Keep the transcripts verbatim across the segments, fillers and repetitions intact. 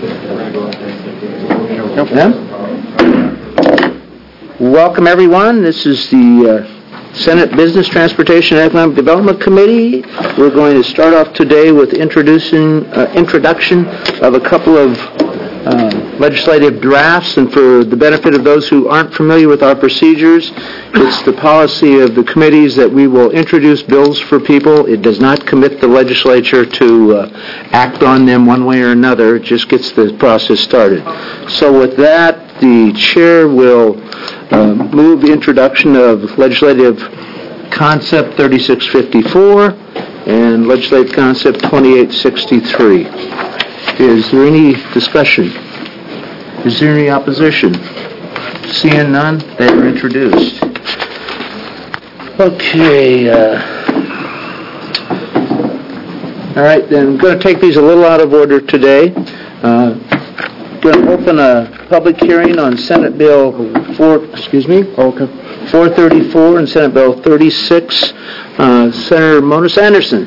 Welcome, everyone. This is the uh, Senate Business, Transportation, and Economic Development Committee. We're going to start off today with introducing uh, introduction of a couple of uh, legislative drafts, and for the benefit of those who aren't familiar with our procedures, it's the policy of the committees that we will introduce bills for people. It does not commit the legislature to uh, act on them one way or another. It just gets the process started. So with that, the chair will uh, move the introduction of legislative concept thirty-six fifty-four and legislative concept twenty-eight sixty-three. Is there any discussion? Is there any opposition? Seeing none, they are introduced. Okay. Uh, all right, then I'm going to take these a little out of order today. Uh, going to open a public hearing on Senate Bill four. Excuse me. Okay. four thirty-four and Senate Bill thirty-six. Uh, Senator Mona Sanderson.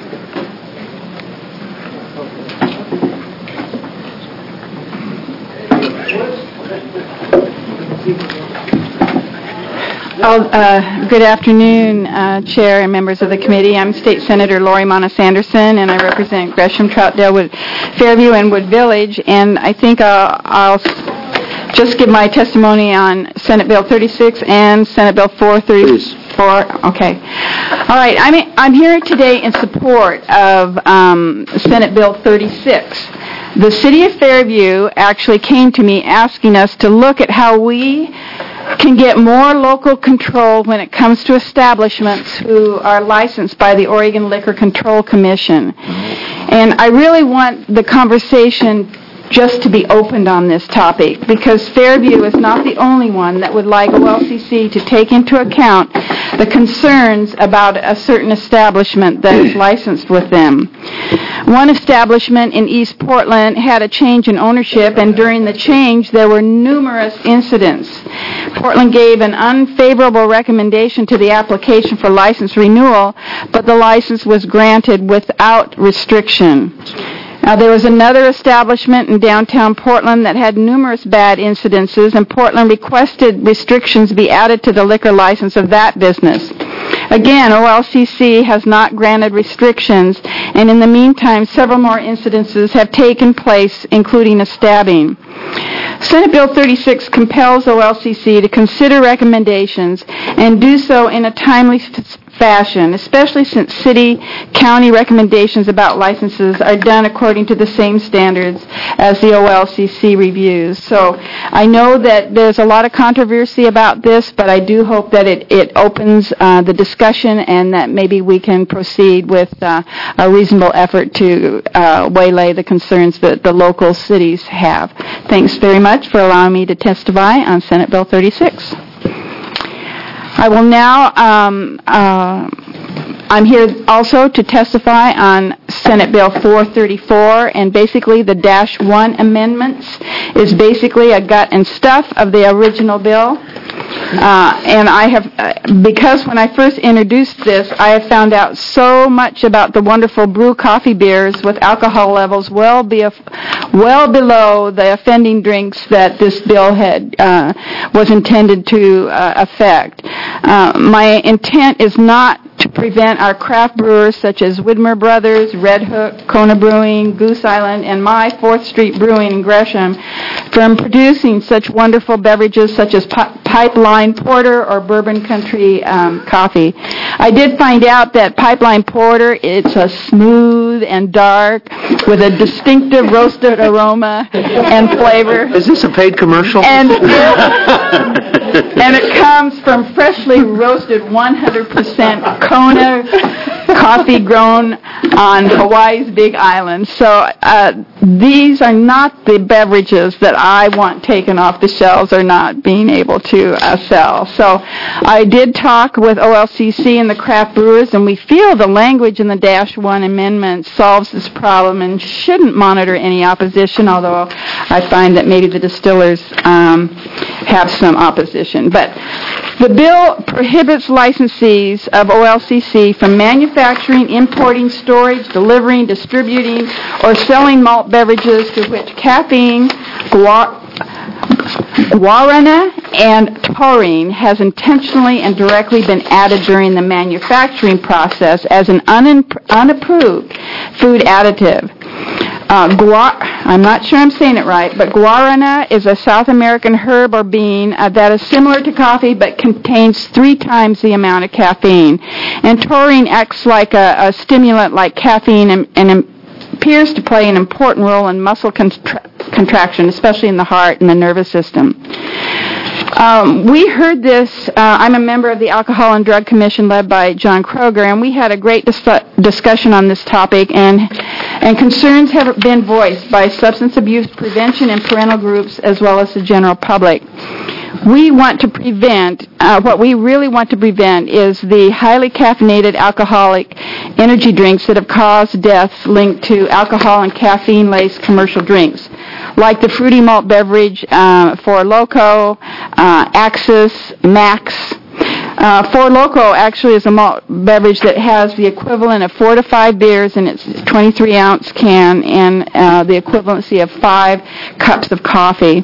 Oh, uh, good afternoon, uh, Chair and members of the committee. I'm State Senator Lori Mona Sanderson, and I represent Gresham, Troutdale, Wood, Fairview, and Wood Village. And I think uh, I'll just give my testimony on Senate Bill thirty-six and Senate Bill four thirty-four. Okay. All right. I'm I'm here today in support of um, Senate Bill thirty-six. The City of Fairview actually came to me asking us to look at how we can get more local control when it comes to establishments who are licensed by the Oregon Liquor Control Commission. And I really want the conversation just to be opened on this topic, because Fairview is not the only one that would like O L C C to take into account the concerns about a certain establishment that is licensed with them. One establishment in East Portland had a change in ownership, and during the change there were numerous incidents. Portland gave an unfavorable recommendation to the application for license renewal, but the license was granted without restriction. Now, there was another establishment in downtown Portland that had numerous bad incidences, and Portland requested restrictions be added to the liquor license of that business. Again, O L C C has not granted restrictions, and in the meantime, several more incidences have taken place, including a stabbing. Senate Bill thirty-six compels O L C C to consider recommendations and do so in a timely f- fashion, especially since city, county recommendations about licenses are done according to the same standards as the O L C C reviews. So I know that there's a lot of controversy about this, but I do hope that it, it opens uh, the discussion and that maybe we can proceed with uh, a reasonable effort to uh, waylay the concerns that the local cities have. Thanks very much for allowing me to testify on Senate Bill thirty-six. I will now, um, uh, I'm here also to testify on Senate Bill four thirty-four, and basically the dash one amendments is basically a gut and stuff of the original bill. Uh, and I have, uh, because when I first introduced this, I have found out so much about the wonderful brew coffee beers with alcohol levels well be well below the offending drinks that this bill had uh, was intended to uh, affect. Uh, my intent is not to prevent our craft brewers such as Widmer Brothers, Red Hook, Kona Brewing, Goose Island, and my fourth Street Brewing in Gresham from producing such wonderful beverages such as pi- Pipeline Porter or Bourbon Country um, coffee. I did find out that Pipeline Porter, it's a smooth and dark with a distinctive roasted aroma and flavor. Is this a paid commercial? And, and it comes from freshly roasted one hundred percent Kona coffee grown on Hawaii's Big Island. So uh, these are not the beverages that I want taken off the shelves or not being able to uh, sell. So I did talk with O L C C and the craft brewers, and we feel the language in the Dash one amendment solves this problem and shouldn't monitor any opposition, although I find that maybe the distillers um, have some opposition. position. But the bill prohibits licensees of O L C C from manufacturing, importing, storage, delivering, distributing, or selling malt beverages to which caffeine, guar- guarana, and taurine has intentionally and directly been added during the manufacturing process as an un- unapproved food additive. Uh, guar- I'm not sure I'm saying it right, but guarana is a South American herb or bean uh, that is similar to coffee but contains three times the amount of caffeine. And taurine acts like a, a stimulant like caffeine and, and appears to play an important role in muscle contra- contraction, especially in the heart and the nervous system. Um, we heard this, uh, I'm a member of the Alcohol and Drug Commission led by John Kroger, and we had a great dis- discussion on this topic, and, and concerns have been voiced by substance abuse prevention and parental groups as well as the general public. We want to prevent, uh, what we really want to prevent is the highly caffeinated alcoholic energy drinks that have caused deaths linked to alcohol and caffeine-laced commercial drinks, like the fruity malt beverage uh, Four Loko, uh, Axis, Max. Uh, Four Loko actually is a malt beverage that has the equivalent of four to five beers in its twenty-three ounce can and uh, the equivalency of five cups of coffee.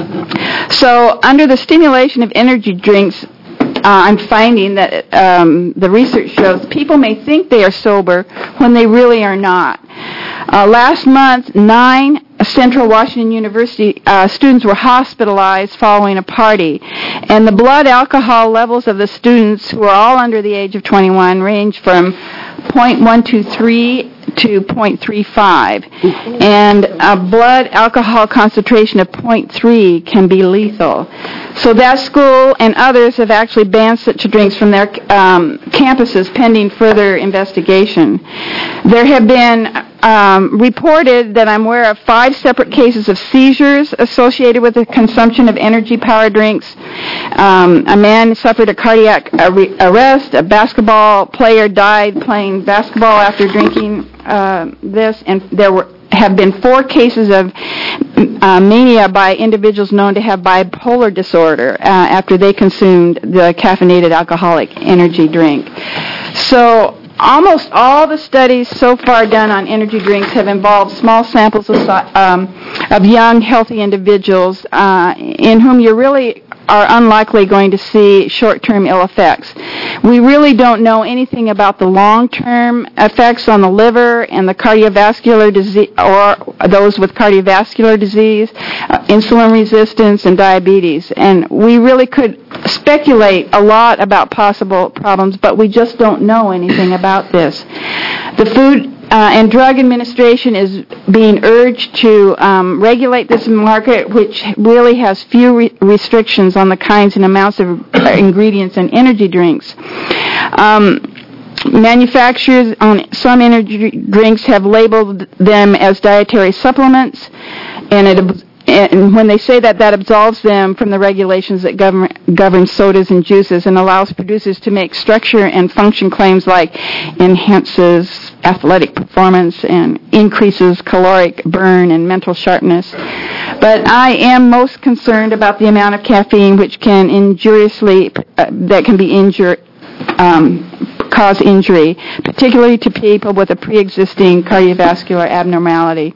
So under the stimulation of energy drinks, uh, I'm finding that um, the research shows people may think they are sober when they really are not. Uh, last month, nine Central Washington University uh, students were hospitalized following a party, and the blood alcohol levels of the students, who are all under the age of twenty-one, range from point one two three to point three five, and a blood alcohol concentration of point three can be lethal. So that school and others have actually banned such drinks from their um, campuses pending further investigation. There have been um, reported that I'm aware of five separate cases of seizures associated with the consumption of energy-powered drinks. Um, a man suffered a cardiac arrest. A basketball player died playing basketball after drinking uh, this, and there were have been four cases of uh, mania by individuals known to have bipolar disorder uh, after they consumed the caffeinated alcoholic energy drink. So almost all the studies so far done on energy drinks have involved small samples of, um, of young, healthy individuals uh, in whom you really are unlikely going to see short-term ill effects. We really don't know anything about the long-term effects on the liver and the cardiovascular disease, or those with cardiovascular disease, uh, insulin resistance, and diabetes. And we really could speculate a lot about possible problems, but we just don't know anything about this. The Food Uh, and Drug Administration is being urged to um, regulate this market, which really has few re- restrictions on the kinds and amounts of ingredients in energy drinks. Um, manufacturers on some energy drinks have labeled them as dietary supplements, and it And when they say that, that absolves them from the regulations that govern, govern sodas and juices and allows producers to make structure and function claims like enhances athletic performance and increases caloric burn and mental sharpness. But I am most concerned about the amount of caffeine which can injuriously, uh, that can be injure, um, cause injury, particularly to people with a pre-existing cardiovascular abnormality.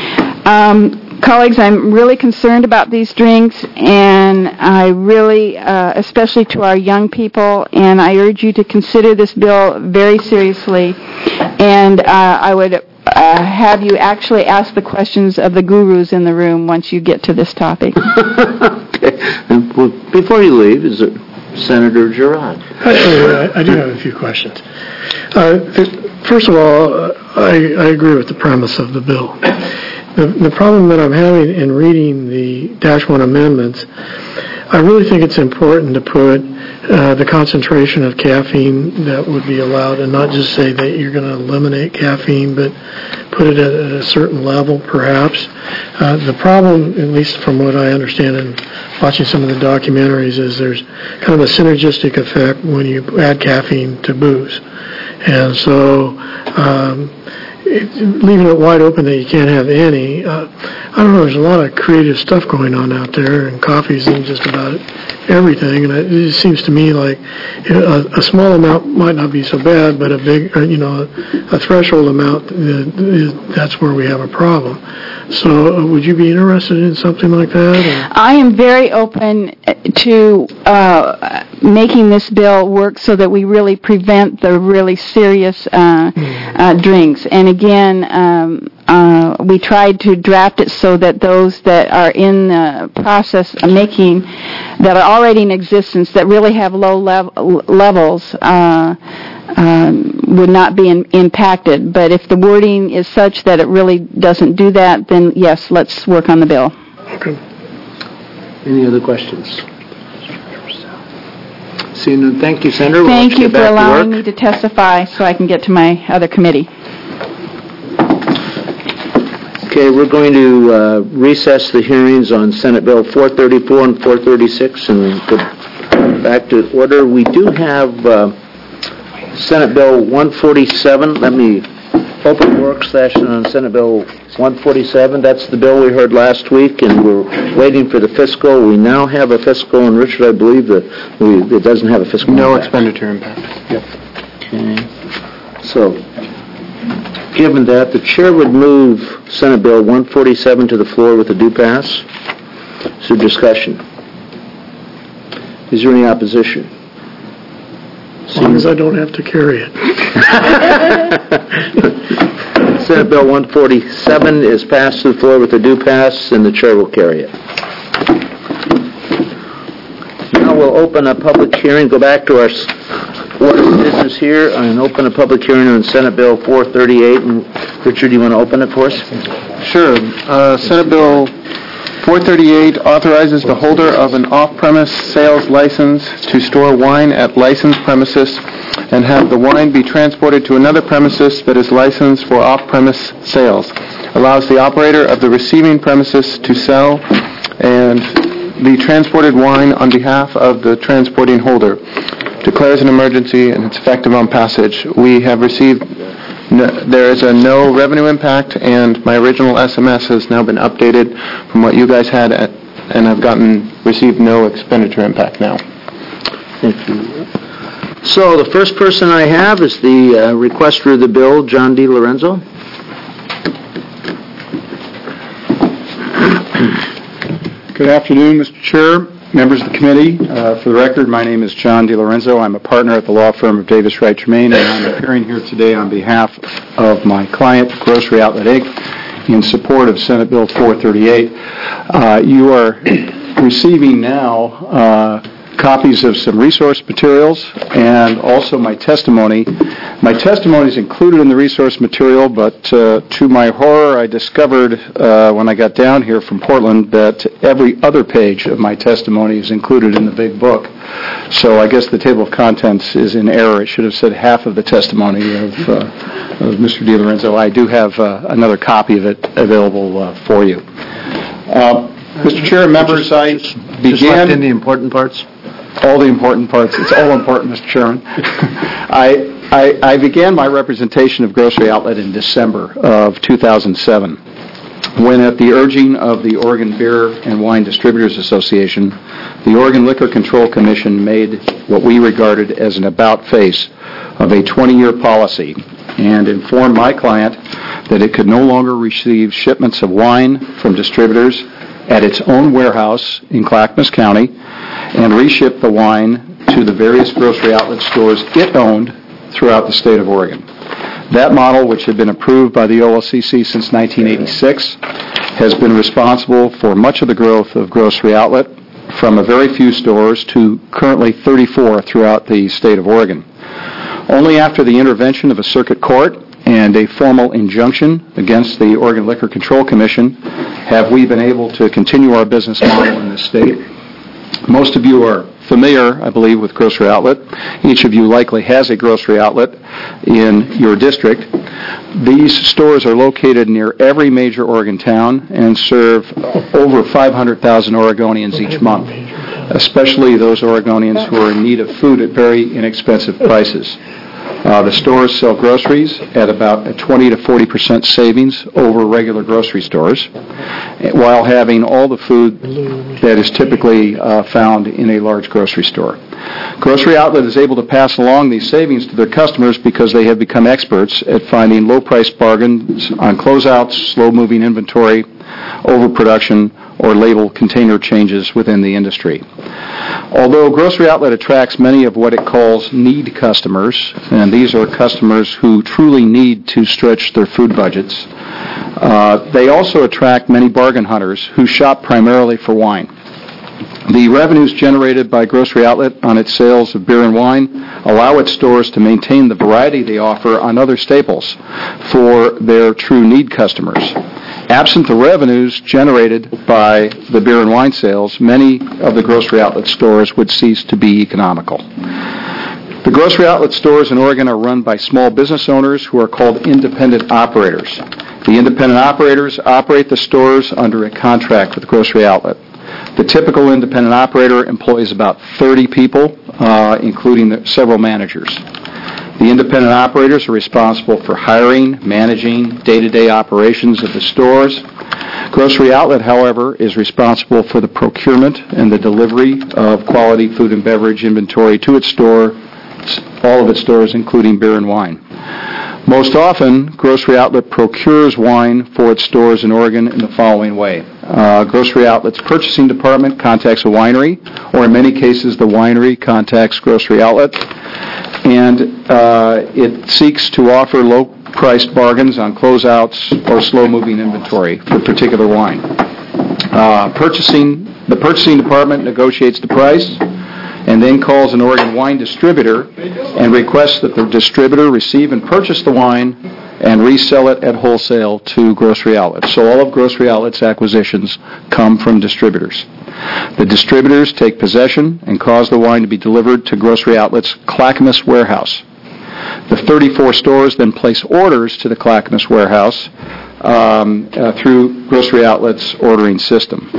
Um, Colleagues, I'm really concerned about these drinks, and I really, uh, especially to our young people, and I urge you to consider this bill very seriously, and uh, I would uh, have you actually ask the questions of the gurus in the room once you get to this topic. Okay. And, well, before you leave, is it Senator Girard? I, I do have a few questions. Uh, first of all, I, I agree with the premise of the bill. The, the problem that I'm having in reading the Dash one amendments, I really think it's important to put uh, the concentration of caffeine that would be allowed, and not just say that you're going to eliminate caffeine, but put it at, at a certain level, perhaps. Uh, the problem, at least from what I understand in watching some of the documentaries, is there's kind of a synergistic effect when you add caffeine to booze. And so um, it, leaving it wide open that you can't have any, uh, I don't know, there's a lot of creative stuff going on out there, and coffee's in just about everything, and it, it seems to me like a, a small amount might not be so bad, but a big, uh, you know, a, a threshold amount, uh, is, that's where we have a problem. So uh, would you be interested in something like that? Or? I am very open to uh, making this bill work so that we really prevent the really serious uh, uh, drinks. And again, um, uh, we tried to draft it so that those that are in the process of making, that are already in existence, that really have low lev- levels, uh, Um, would not be in, impacted. But if the wording is such that it really doesn't do that, then yes, let's work on the bill. Okay. Any other questions? Seeing none, thank you, Senator. We'll Thank you for allowing to me to testify so I can get to my other committee. Okay, we're going to uh, recess the hearings on Senate Bill four thirty-four and four thirty-six and go back to order. We do have uh, Senate Bill one forty-seven. Let me open the work session on Senate Bill one forty-seven. That's the bill we heard last week, and we're waiting for the fiscal. We now have a fiscal, and Richard, I believe that we, it doesn't have a fiscal No impact. expenditure impact. Yep. Okay. So, given that, the chair would move Senate Bill one forty-seven to the floor with a due pass. Is there discussion? Is there any opposition? As long as I don't have to carry it. Senate Bill one forty-seven is passed to the floor with a due pass, and the chair will carry it. Now we'll open a public hearing, go back to our order of business here, and open a public hearing on Senate Bill four thirty-eight. And Richard, do you want to open it for us? Sure. Uh, Senate Bill four thirty-eight authorizes the holder of an off-premise sales license to store wine at licensed premises and have the wine be transported to another premises that is licensed for off-premise sales. Allows the operator of the receiving premises to sell and the transported wine on behalf of the transporting holder. Declares an emergency and it's effective on passage. We have received No, there is a no revenue impact, and my original S M S has now been updated from what you guys had, at, and I've gotten received no expenditure impact now. Thank you. So the first person I have is the uh, requester of the bill, John D. Lorenzo. Good afternoon, Mister Chair, members of the committee. Uh, for the record, my name is John D. Lorenzo. I'm a partner at the law firm of Davis Wright Tremaine, and I'm appearing here today on behalf of my client, Grocery Outlet Incorporated, in support of Senate Bill four thirty-eight. Uh, you are receiving now uh, copies of some resource materials and also my testimony. My testimony is included in the resource material, but uh, to my horror, I discovered uh, when I got down here from Portland that every other page of my testimony is included in the big book. So I guess the table of contents is in error. It should have said half of the testimony of, uh, of Mister DiLorenzo. I do have uh, another copy of it available uh, for you. Uh, Mister Chair, members, I began... Just left in the important parts? All the important parts. It's all important, Mister Chairman. I, I, I began my representation of Grocery Outlet in December of two thousand seven, when at the urging of the Oregon Beer and Wine Distributors Association, the Oregon Liquor Control Commission made what we regarded as an about-face of a twenty-year policy and informed my client that it could no longer receive shipments of wine from distributors at its own warehouse in Clackamas County and reship the wine to the various grocery outlet stores it owned throughout the state of Oregon. That model, which had been approved by the O L C C since nineteen eighty-six, has been responsible for much of the growth of Grocery Outlet, from a very few stores to currently thirty-four throughout the state of Oregon. Only after the intervention of a circuit court and a formal injunction against the Oregon Liquor Control Commission have we been able to continue our business model in this state. Most of you are familiar, I believe, with Grocery Outlet. Each of you likely has a grocery outlet in your district. These stores are located near every major Oregon town and serve over five hundred thousand Oregonians each month, especially those Oregonians who are in need of food at very inexpensive prices. Uh, the stores sell groceries at about a twenty to forty percent savings over regular grocery stores, while having all the food that is typically uh, found in a large grocery store. Grocery Outlet is able to pass along these savings to their customers because they have become experts at finding low-price bargains on closeouts, slow-moving inventory, overproduction, or label container changes within the industry. Although Grocery Outlet attracts many of what it calls need customers, and these are customers who truly need to stretch their food budgets, uh, they also attract many bargain hunters who shop primarily for wine. The revenues generated by Grocery Outlet on its sales of beer and wine allow its stores to maintain the variety they offer on other staples for their true need customers. Absent the revenues generated by the beer and wine sales, many of the Grocery Outlet stores would cease to be economical. The Grocery Outlet stores in Oregon are run by small business owners who are called independent operators. The independent operators operate the stores under a contract with Grocery Outlet. The typical independent operator employs about thirty people, uh, including the, several managers. The independent operators are responsible for hiring, managing day-to-day operations of the stores. Grocery Outlet, however, is responsible for the procurement and the delivery of quality food and beverage inventory to its store, all of its stores, including beer and wine. Most often, Grocery Outlet procures wine for its stores in Oregon in the following way. Uh, Grocery Outlet's purchasing department contacts a winery, or in many cases, the winery contacts Grocery Outlet, and uh, it seeks to offer low-priced bargains on closeouts or slow-moving inventory for particular wine. Uh, purchasing, the purchasing department negotiates the price and then calls an Oregon wine distributor and requests that the distributor receive and purchase the wine and resell it at wholesale to Grocery Outlet. So all of Grocery Outlet's acquisitions come from distributors. The distributors take possession and cause the wine to be delivered to Grocery Outlet's Clackamas warehouse. The thirty-four stores then place orders to the Clackamas warehouse um, uh, through Grocery Outlet's ordering system.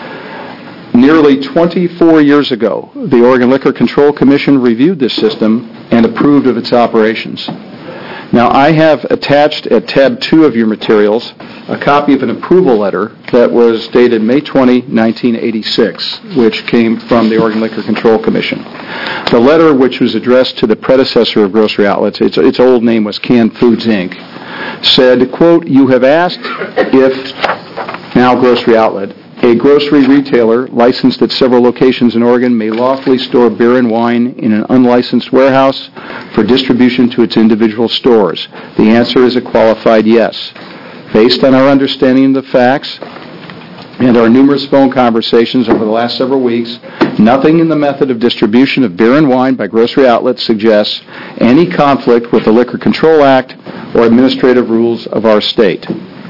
Nearly twenty-four years ago, the Oregon Liquor Control Commission reviewed this system and approved of its operations. Now, I have attached at tab two of your materials a copy of an approval letter that was dated May twentieth, nineteen eighty-six, which came from the Oregon Liquor Control Commission. The letter, which was addressed to the predecessor of Grocery Outlets, its, its old name was Canned Foods, Incorporated, said, quote, "You have asked if, now Grocery Outlet, a grocery retailer licensed at several locations in Oregon may lawfully store beer and wine in an unlicensed warehouse for distribution to its individual stores. The answer is a qualified yes. Based on our understanding of the facts and our numerous phone conversations over the last several weeks, nothing in the method of distribution of beer and wine by Grocery Outlets suggests any conflict with the Liquor Control Act or administrative rules of our state."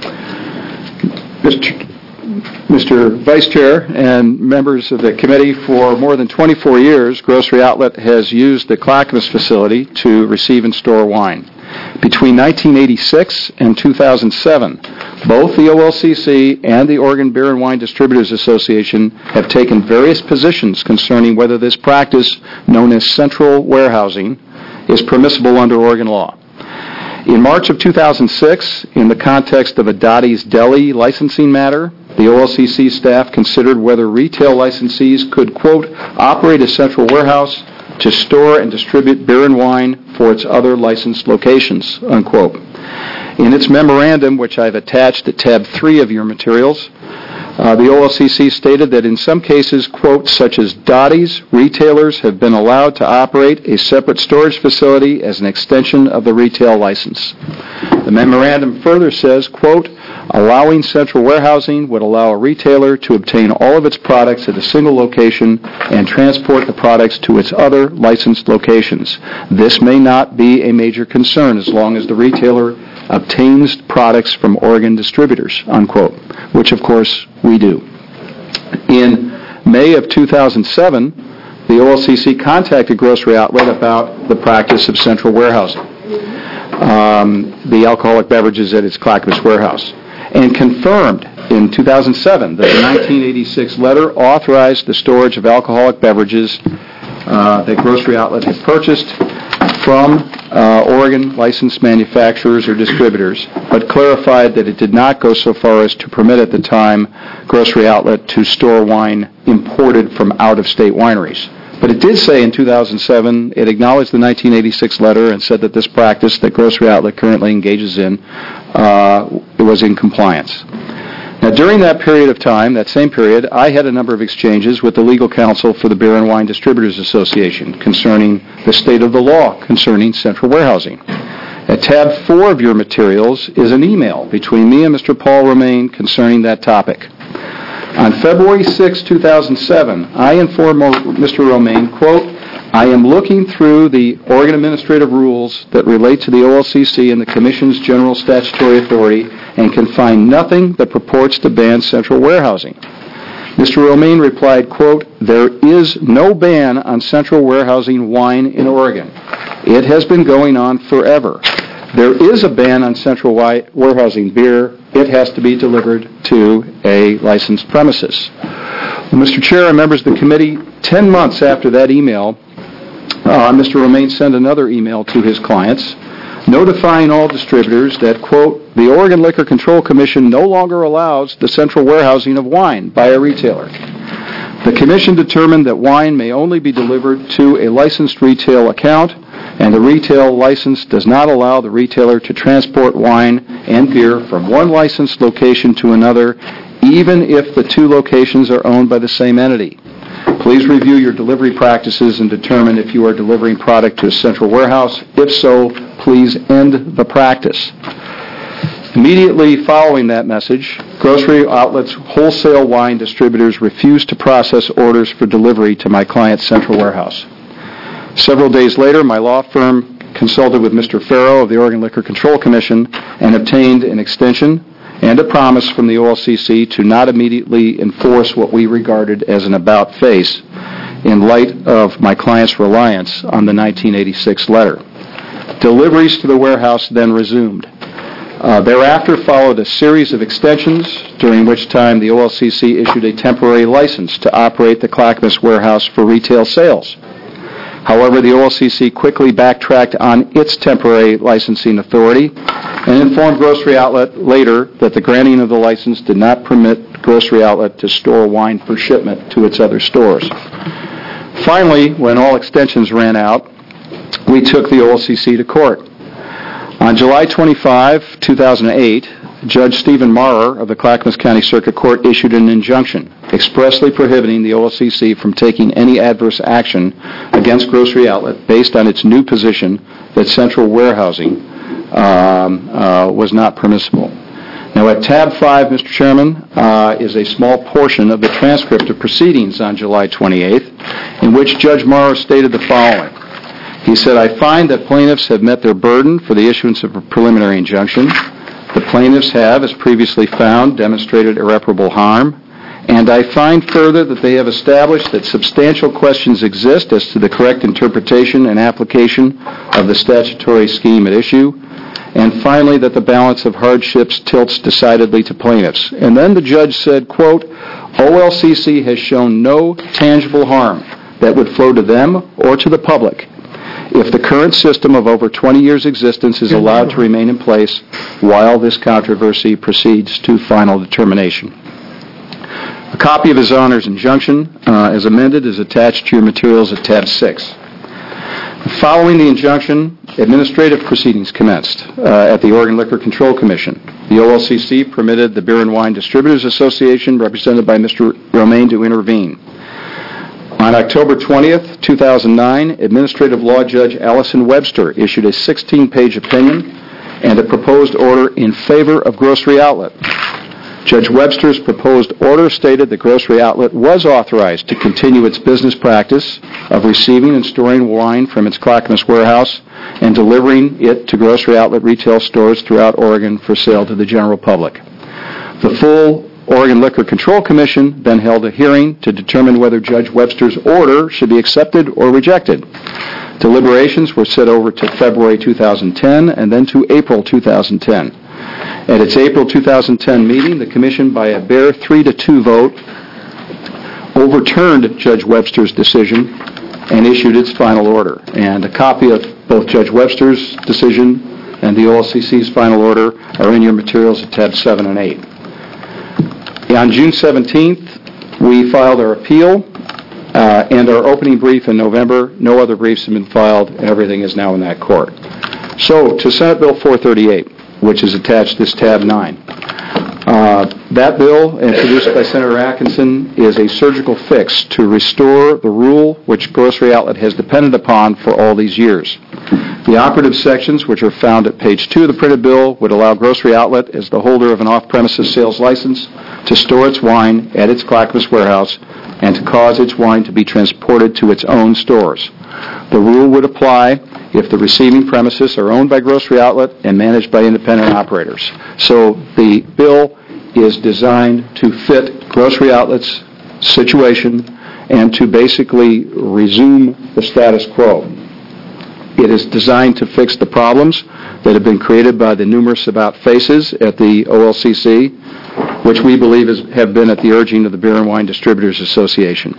Mister Mister Vice Chair and members of the committee, for more than twenty-four years, Grocery Outlet has used the Clackamas facility to receive and store wine. Between nineteen eighty-six and two thousand seven, both the O L C C and the Oregon Beer and Wine Distributors Association have taken various positions concerning whether this practice, known as central warehousing, is permissible under Oregon law. In March of two thousand six, in the context of a Dottie's Deli licensing matter, the O L C C staff considered whether retail licensees could, quote, "operate a central warehouse to store and distribute beer and wine for its other licensed locations," unquote. In its memorandum, which I've attached at tab three of your materials, uh, the O L C C stated that in some cases, quote, "such as Dottie's, retailers have been allowed to operate a separate storage facility as an extension of the retail license." The memorandum further says, quote, "allowing central warehousing would allow a retailer to obtain all of its products at a single location and transport the products to its other licensed locations. This may not be a major concern as long as the retailer obtains products from Oregon distributors," unquote, which of course we do. In May of two thousand seven, the O L C C contacted Grocery Outlet about the practice of central warehousing, um, the alcoholic beverages at its Clackamas warehouse, and confirmed in two thousand seven that the nineteen eighty-six letter authorized the storage of alcoholic beverages uh, that Grocery Outlet had purchased from uh, Oregon licensed manufacturers or distributors, but clarified that it did not go so far as to permit at the time Grocery Outlet to store wine imported from out-of-state wineries. But it did say in two thousand seven, it acknowledged the nineteen eighty-six letter and said that this practice that Grocery Outlet currently engages in uh, was in compliance. Now, during that period of time, that same period, I had a number of exchanges with the legal counsel for the Beer and Wine Distributors Association concerning the state of the law concerning central warehousing. At tab four of your materials is an email between me and Mister Paul Romaine concerning that topic. On February sixth, two thousand seven, I informed Mister Romaine, quote, I am looking through the Oregon administrative rules that relate to the O L C C and the Commission's general statutory authority and can find nothing that purports to ban central warehousing. Mister Romaine replied, quote, there is no ban on central warehousing wine in Oregon. It has been going on forever. There is a ban on central wi- warehousing beer. It has to be delivered to a licensed premises. Well, Mister Chair and members of the committee, ten months after that email, uh, Mister Romaine sent another email to his clients notifying all distributors that, quote, the Oregon Liquor Control Commission no longer allows the central warehousing of wine by a retailer. The Commission determined that wine may only be delivered to a licensed retail account, and the retail license does not allow the retailer to transport wine and beer from one licensed location to another, even if the two locations are owned by the same entity. Please review your delivery practices and determine if you are delivering product to a central warehouse. If so, please end the practice. Immediately following that message, Grocery Outlet's wholesale wine distributors refused to process orders for delivery to my client's central warehouse. Several days later, my law firm consulted with Mister Farrow of the Oregon Liquor Control Commission and obtained an extension and a promise from the O L C C to not immediately enforce what we regarded as an about face in light of my client's reliance on the nineteen eighty-six letter. Deliveries to the warehouse then resumed. Uh, thereafter followed a series of extensions, during which time the O L C C issued a temporary license to operate the Clackamas warehouse for retail sales. However, the O L C C quickly backtracked on its temporary licensing authority and informed Grocery Outlet later that the granting of the license did not permit Grocery Outlet to store wine for shipment to its other stores. Finally, when all extensions ran out, we took the O L C C to court. On July twenty-fifth, two thousand eight, Judge Stephen Maurer of the Clackamas County Circuit Court issued an injunction expressly prohibiting the O L C C from taking any adverse action against Grocery Outlet based on its new position that central warehousing um, uh, was not permissible. Now, at tab five, Mister Chairman, uh, is a small portion of the transcript of proceedings on July twenty-eighth, in which Judge Maurer stated the following. He said, I find that plaintiffs have met their burden for the issuance of a preliminary injunction. The plaintiffs have, as previously found, demonstrated irreparable harm. And I find further that they have established that substantial questions exist as to the correct interpretation and application of the statutory scheme at issue. And finally, that the balance of hardships tilts decidedly to plaintiffs. And then the judge said, quote, O L C C has shown no tangible harm that would flow to them or to the public if the current system of over twenty years' existence is allowed to remain in place while this controversy proceeds to final determination. A copy of His Honor's injunction, uh, as amended, is attached to your materials at tab six. Following the injunction, administrative proceedings commenced uh, at the Oregon Liquor Control Commission. The O L C C permitted the Beer and Wine Distributors Association, represented by Mister Romaine, to intervene. On October twentieth, two thousand nine, Administrative Law Judge Allison Webster issued a sixteen-page opinion and a proposed order in favor of Grocery Outlet. Judge Webster's proposed order stated that Grocery Outlet was authorized to continue its business practice of receiving and storing wine from its Clackamas warehouse and delivering it to Grocery Outlet retail stores throughout Oregon for sale to the general public. The full Oregon Liquor Control Commission then held a hearing to determine whether Judge Webster's order should be accepted or rejected. Deliberations were set over to February two thousand ten and then to April two thousand ten. At its April two thousand ten meeting, the Commission, by a bare three to two vote, overturned Judge Webster's decision and issued its final order. And a copy of Both Judge Webster's decision and the O L C C's final order are in your materials at tab seven and eight. On June seventeenth, we filed our appeal uh, and our opening brief in November. No other briefs have been filed, and everything is now in that court. So, to Senate Bill four thirty-eight, which is attached to this tab nine. Uh, that bill, introduced by Senator Atkinson, is a surgical fix to restore the rule which Grocery Outlet has depended upon for all these years. The operative sections, which are found at page two of the printed bill, would allow Grocery Outlet, as the holder of an off-premises sales license, to store its wine at its Clackamas warehouse and to cause its wine to be transported to its own stores. The rule would apply if the receiving premises are owned by Grocery Outlet and managed by independent operators. So the bill is designed to fit Grocery Outlet's situation and to basically resume the status quo. It is designed to fix the problems that have been created by the numerous about-faces at the O L C C, which we believe is, have been at the urging of the Beer and Wine Distributors Association,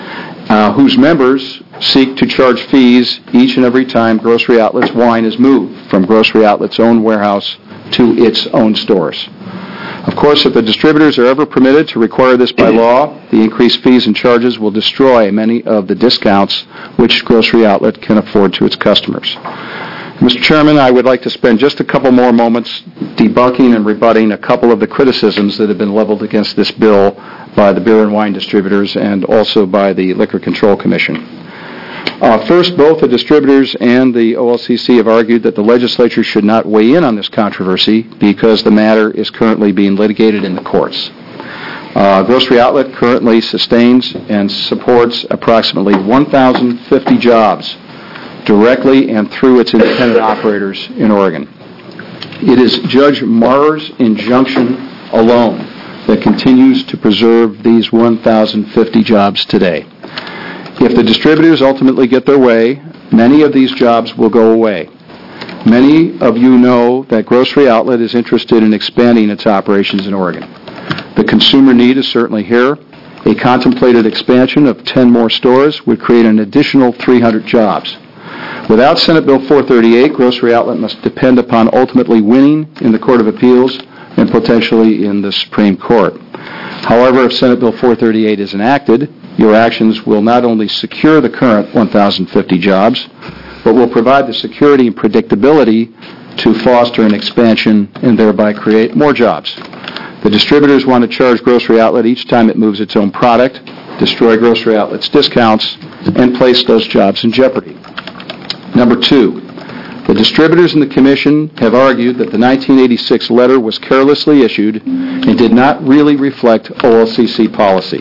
uh, whose members seek to charge fees each and every time Grocery Outlet's wine is moved from Grocery Outlet's own warehouse to its own stores. Of course, if the distributors are ever permitted to require this by law, the increased fees and charges will destroy many of the discounts which Grocery Outlet can afford to its customers. Mister Chairman, I would like to spend just a couple more moments debunking and rebutting a couple of the criticisms that have been leveled against this bill by the beer and wine distributors and also by the Liquor Control Commission. Uh, first, both the distributors and the O L C C have argued that the legislature should not weigh in on this controversy because the matter is currently being litigated in the courts. Uh, Grocery Outlet currently sustains and supports approximately one thousand fifty jobs directly and through its independent operators in Oregon. It is Judge Marr's injunction alone that continues to preserve these one thousand fifty jobs today. If the distributors ultimately get their way, many of these jobs will go away. Many of you know that Grocery Outlet is interested in expanding its operations in Oregon. The consumer need is certainly here. A contemplated expansion of ten more stores would create an additional three hundred jobs. Without Senate Bill four thirty-eight, Grocery Outlet must depend upon ultimately winning in the Court of Appeals and potentially in the Supreme Court. However, if Senate Bill four thirty-eight is enacted, your actions will not only secure the current one thousand fifty jobs, but will provide the security and predictability to foster an expansion and thereby create more jobs. The distributors want to charge Grocery Outlet each time it moves its own product, destroy Grocery Outlet's discounts, and place those jobs in jeopardy. Number two, the distributors and the Commission have argued that the nineteen eighty-six letter was carelessly issued and did not really reflect O L C C policy.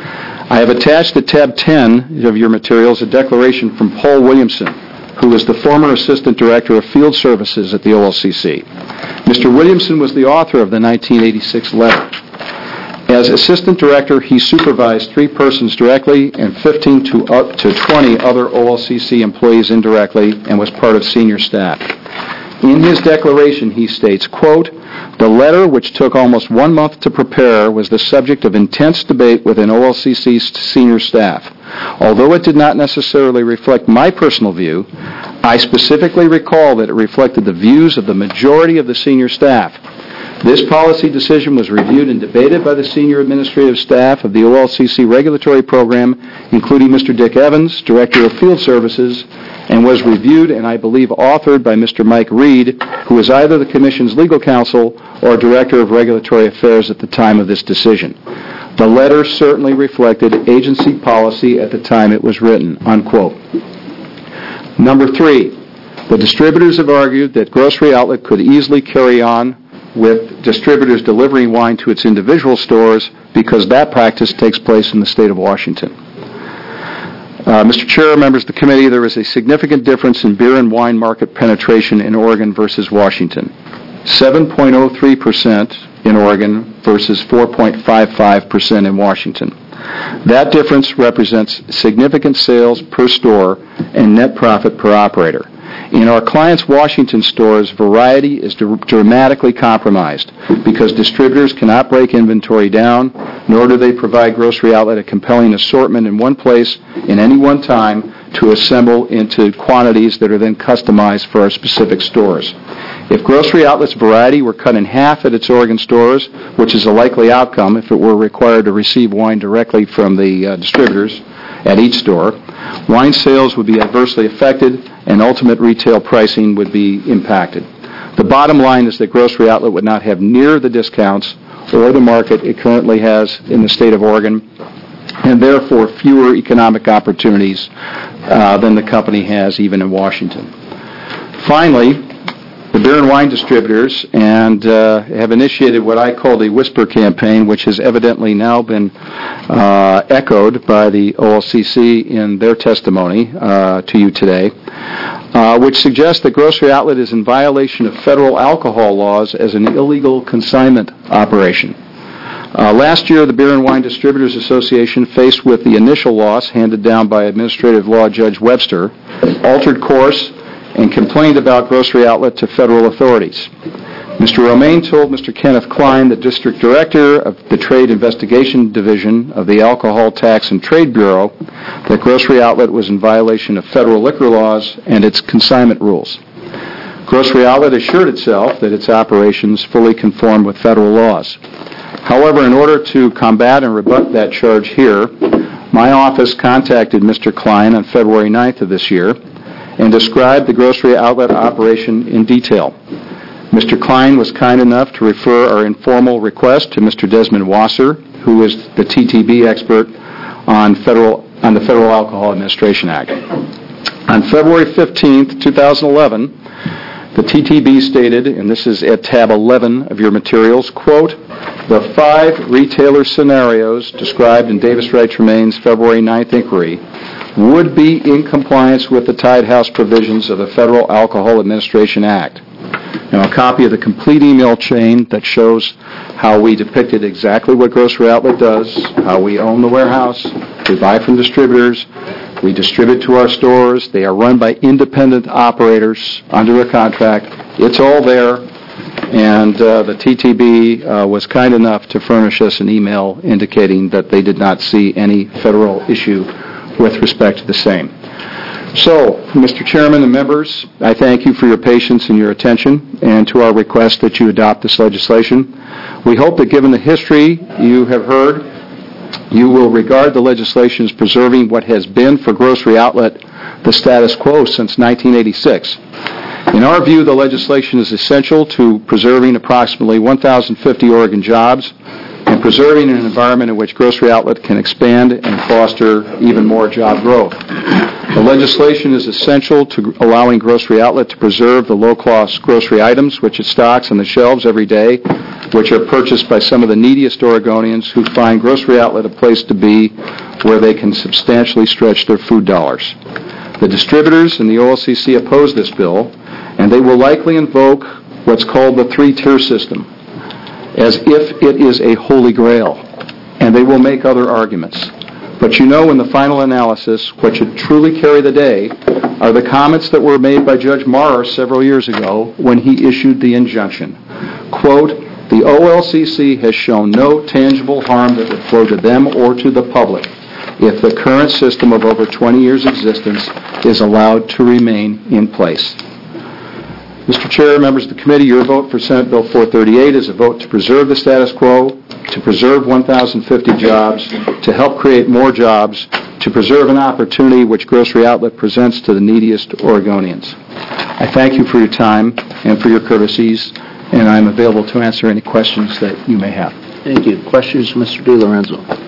I have attached to tab ten of your materials a declaration from Paul Williamson, who is the former Assistant Director of Field Services at the O L C C. Mister Williamson was the author of the nineteen eighty-six letter. As Assistant Director, he supervised three persons directly and fifteen to, uh, to twenty other O L C C employees indirectly and was part of senior staff. In his declaration, he states, quote, "The letter, which took almost one month to prepare, was the subject of intense debate within O L C C's senior staff. Although it did not necessarily reflect my personal view, I specifically recall that it reflected the views of the majority of the senior staff. This policy decision was reviewed and debated by the senior administrative staff of the O L C C regulatory program, including Mister Dick Evans, Director of Field Services, and was reviewed and I believe authored by Mister Mike Reed, who was either the Commission's legal counsel or Director of Regulatory Affairs at the time of this decision. The letter certainly reflected agency policy at the time it was written," unquote. Number three, the distributors have argued that Grocery Outlet could easily carry on with distributors delivering wine to its individual stores because that practice takes place in the state of Washington. Uh, Mister Chair, members of the committee, there is a significant difference in beer and wine market penetration in Oregon versus Washington. seven point oh three percent in Oregon versus four point five five percent in Washington. That difference represents significant sales per store and net profit per operator. In our clients' Washington stores, variety is dr- dramatically compromised because distributors cannot break inventory down, nor do they provide Grocery Outlet a compelling assortment in one place in any one time to assemble into quantities that are then customized for our specific stores. If Grocery Outlet's variety were cut in half at its Oregon stores, which is a likely outcome if it were required to receive wine directly from the uh, distributors at each store, wine sales would be adversely affected and ultimate retail pricing would be impacted. The bottom line is that Grocery Outlet would not have near the discounts or the market it currently has in the state of Oregon, and therefore fewer economic opportunities uh, than the company has even in Washington. Finally, the beer and wine distributors and uh, have initiated what I call the Whisper campaign, which has evidently now been uh, echoed by the O L C C in their testimony uh, to you today, uh, which suggests that Grocery Outlet is in violation of federal alcohol laws as an illegal consignment operation. Uh, last year, the Beer and Wine Distributors Association, faced with the initial loss handed down by Administrative Law Judge Webster, altered course and complained about Grocery Outlet to federal authorities. Mister Romaine told Mister Kenneth Klein, the District Director of the Trade Investigation Division of the Alcohol Tax and Trade Bureau, that Grocery Outlet was in violation of federal liquor laws and its consignment rules. Grocery Outlet assured itself that its operations fully conformed with federal laws. However, in order to combat and rebut that charge here, my office contacted Mister Klein on February ninth of this year and described the Grocery Outlet operation in detail. Mister Klein was kind enough to refer our informal request to Mister Desmond Wasser, who is the T T B expert on federal on the Federal Alcohol Administration Act. On February fifteenth, twenty eleven, the T T B stated, and this is at tab eleven of your materials, quote, "The five retailer scenarios described in Davis Wright Tremaine's February ninth inquiry would be in compliance with the Tied House provisions of the Federal Alcohol Administration Act." Now, a copy of the complete email chain that shows how we depicted exactly what Grocery Outlet does, how we own the warehouse, we buy from distributors, we distribute to our stores, they are run by independent operators under a contract. It's all there, and uh, the T T B uh, was kind enough to furnish us an email indicating that they did not see any federal issue with respect to the same. So, Mister Chairman and members, I thank you for your patience and your attention, and to our request that you adopt this legislation. We hope that given the history you have heard, you will regard the legislation as preserving what has been for Grocery Outlet the status quo since nineteen eighty-six. In our view, the legislation is essential to preserving approximately one thousand fifty Oregon jobs and preserving an environment in which Grocery Outlet can expand and foster even more job growth. The legislation is essential to allowing Grocery Outlet to preserve the low-cost grocery items which it stocks on the shelves every day, which are purchased by some of the neediest Oregonians who find Grocery Outlet a place to be where they can substantially stretch their food dollars. The distributors and the O L C C oppose this bill, and they will likely invoke what's called the three-tier system, as if it is a holy grail, and they will make other arguments. But you know, in the final analysis, what should truly carry the day are the comments that were made by Judge Maurer several years ago when he issued the injunction. Quote, "The O L C C has shown no tangible harm that would flow to them or to the public if the current system of over twenty years' existence is allowed to remain in place." Mister Chair, members of the committee, your vote for Senate Bill four thirty-eight is a vote to preserve the status quo, to preserve one thousand fifty jobs, to help create more jobs, to preserve an opportunity which Grocery Outlet presents to the neediest Oregonians. I thank you for your time and for your courtesies, and I'm available to answer any questions that you may have. Thank you. Questions, Mister DiLorenzo?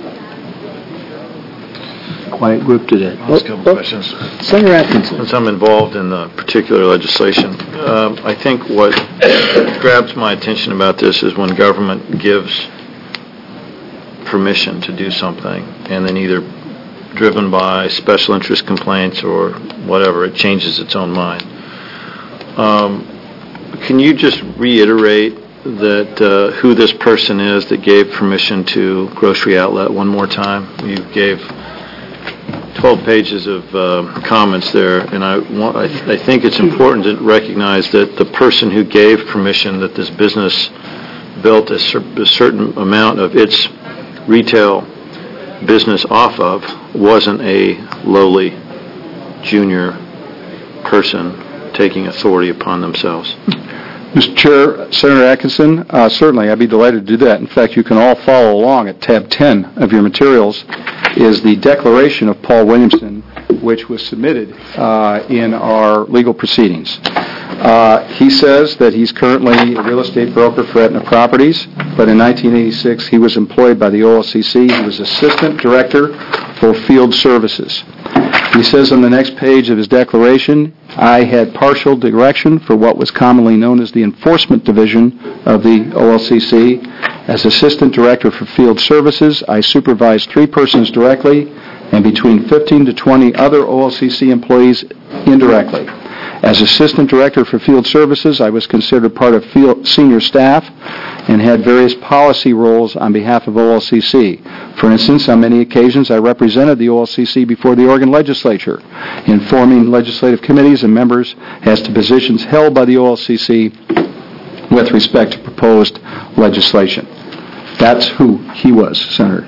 Quiet group today. I'll ask a couple questions. Senator Atkinson. Since I'm involved in the particular legislation, um, I think what grabs my attention about this is when government gives permission to do something, and then either driven by special interest complaints or whatever, it changes its own mind. Um, can you just reiterate that uh, who this person is that gave permission to Grocery Outlet one more time? You gave twelve pages of uh, comments there, and I, want, I, th- I think it's important to recognize that the person who gave permission that this business built a, cer- a certain amount of its retail business off of wasn't a lowly junior person taking authority upon themselves? Mister Chair, Senator Atkinson, uh, certainly, I'd be delighted to do that. In fact, you can all follow along at tab ten of your materials is the declaration of Paul Williamson, which was submitted uh, in our legal proceedings. Uh, he says that he's currently a real estate broker for Aetna Properties, but in nineteen eighty-six he was employed by the O L C C. He was Assistant Director for Field Services. He says on the next page of his declaration, I had partial direction for what was commonly known as the Enforcement Division of the O L C C. As Assistant Director for Field Services, I supervised three persons directly and between fifteen to twenty other O L C C employees indirectly. As Assistant Director for Field Services, I was considered part of field senior staff and had various policy roles on behalf of O L C C. For instance, on many occasions, I represented the O L C C before the Oregon Legislature, informing legislative committees and members as to positions held by the O L C C with respect to proposed legislation. That's who he was, Senator,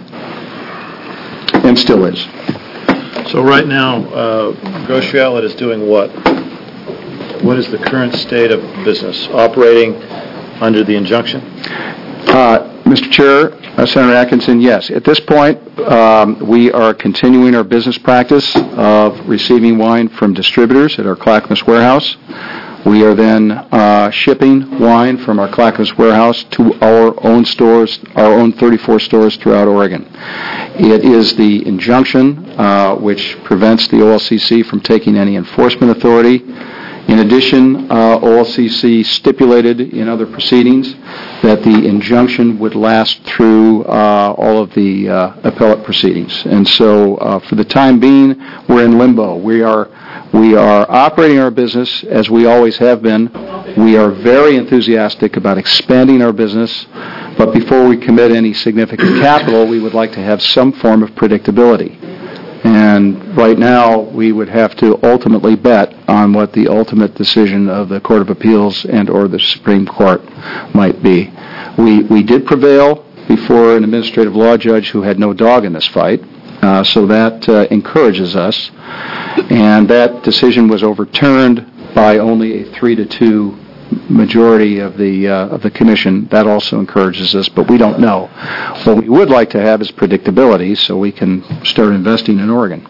and still is. So right now, uh, Grocery Outlet is doing what? What is the current state of business? Operating under the injunction? Uh, Mister Chair, uh, Senator Atkinson, yes. At this point, um, we are continuing our business practice of receiving wine from distributors at our Clackamas warehouse. We are then uh, shipping wine from our Clackamas warehouse to our own stores, our own thirty-four stores throughout Oregon. It is the injunction uh, which prevents the O L C C from taking any enforcement authority. In addition, uh, O L C C stipulated in other proceedings that the injunction would last through uh, all of the uh, appellate proceedings. And so uh, for the time being, we're in limbo. We are we are operating our business as we always have been. We are very enthusiastic about expanding our business, but before we commit any significant capital, we would like to have some form of predictability. And right now, we would have to ultimately bet on what the ultimate decision of the Court of Appeals and or the Supreme Court might be. We we did prevail before an administrative law judge who had no dog in this fight, uh, so that uh, encourages us. And that decision was overturned by only a three to two majority of the uh, of the commission. That also encourages us, but we don't know. What we would like to have is predictability so we can start investing in Oregon.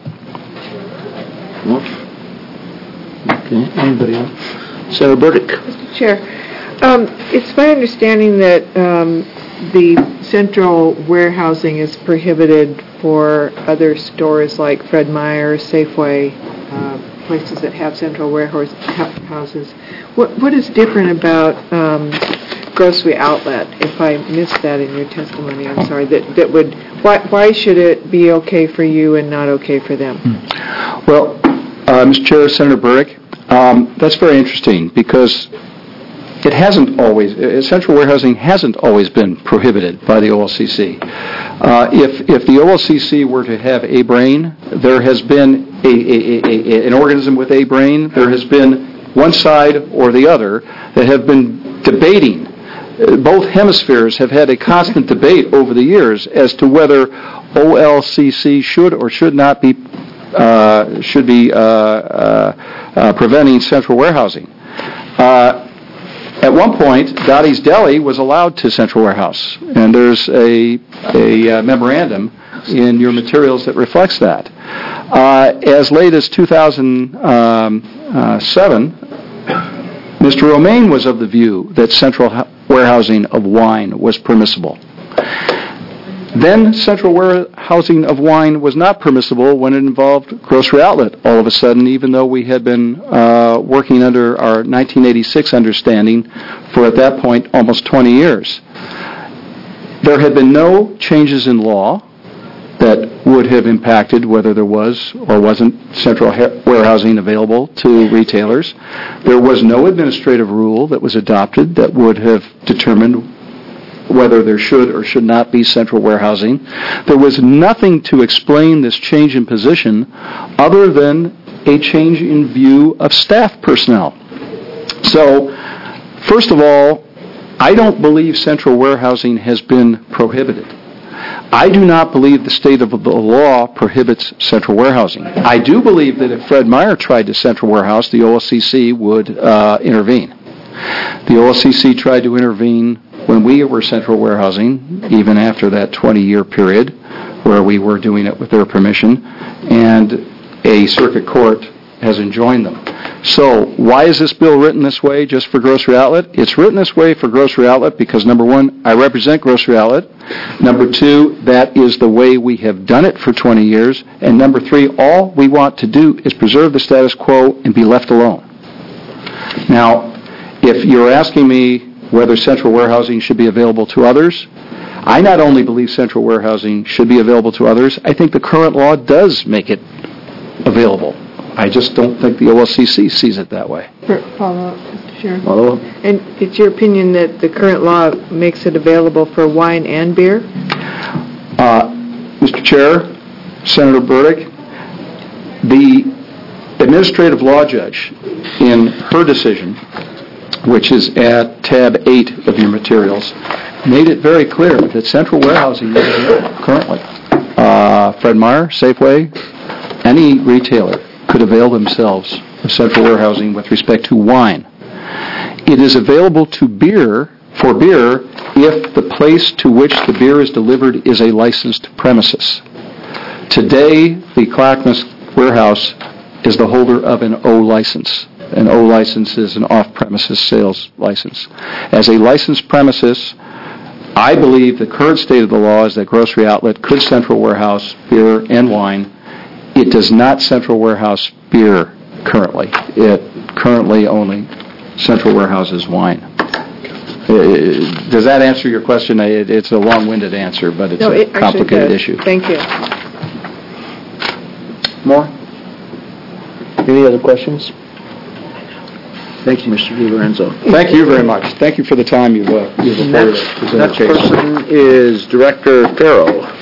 Okay. Anybody else? Senator Burdick. Mister Chair, um, it's my understanding that um, the central warehousing is prohibited for other stores like Fred Meyer, Safeway, uh, places that have central warehouses. What What is different about um, Grocery Outlet? If I missed that in your testimony, I'm sorry. That that would why why should it be okay for you and not okay for them? Hmm. Well, uh, Mister Chair, Senator Burdick, um, that's very interesting because it hasn't always, uh, central warehousing hasn't always been prohibited by the O L C C. Uh, if if the O L C C were to have a brain, there has been a, a, a, a an organism with a brain. There has been one side or the other that have been debating. Uh, both hemispheres have had a constant debate over the years as to whether O L C C should or should not be uh, should be uh, uh, uh, preventing central warehousing. Uh, At one point, Dottie's Deli was allowed to central warehouse, and there's a, a uh, memorandum in your materials that reflects that. Uh, as late as two thousand seven, Mister Romaine was of the view that central warehousing of wine was permissible. Then central warehousing of wine was not permissible when it involved Grocery Outlet all of a sudden, even though we had been uh, working under our nineteen eighty-six understanding for, at that point, almost twenty years. There had been no changes in law that would have impacted whether there was or wasn't central ha- warehousing available to retailers. There was no administrative rule that was adopted that would have determined whether there should or should not be central warehousing. There was nothing to explain this change in position other than a change in view of staff personnel. So, first of all, I don't believe central warehousing has been prohibited. I do not believe the state of the law prohibits central warehousing. I do believe that if Fred Meyer tried to central warehouse, the O L C C would uh, intervene. The O L C C tried to intervene when we were central warehousing, even after that twenty-year period where we were doing it with their permission, and a circuit court has enjoined them. So why is this bill written this way just for Grocery Outlet? It's written this way for Grocery Outlet because, number one, I represent Grocery Outlet. Number two, that is the way we have done it for twenty years. And number three, all we want to do is preserve the status quo and be left alone. Now, if you're asking me whether central warehousing should be available to others, I not only believe central warehousing should be available to others, I think the current law does make it available. I just don't think the O L C C sees it that way. Follow up, Mister Chair. Follow up. And it's your opinion that the current law makes it available for wine and beer? Uh, Mister Chair, Senator Burdick, the administrative law judge, in her decision, which is at tab eight of your materials, made it very clear that central warehousing is available currently. Uh, Fred Meyer, Safeway, any retailer could avail themselves of central warehousing with respect to wine. It is available to beer, for beer, if the place to which the beer is delivered is a licensed premises. Today, the Clackamas warehouse is the holder of an O license. An O license is an off-premises sales license. As a licensed premises, I believe the current state of the law is that Grocery Outlet could central warehouse beer and wine. It does not central warehouse beer currently. It currently only central warehouses wine. Uh, Does that answer your question? It, it's a long-winded answer, but it's No, a it actually complicated does. issue. Thank you. More? Any other questions? Thank you, Mister DiLorenzo. Thank you very much. Thank you for the time you've, uh, you've afforded Next, to present next the case. person is Director Farrow.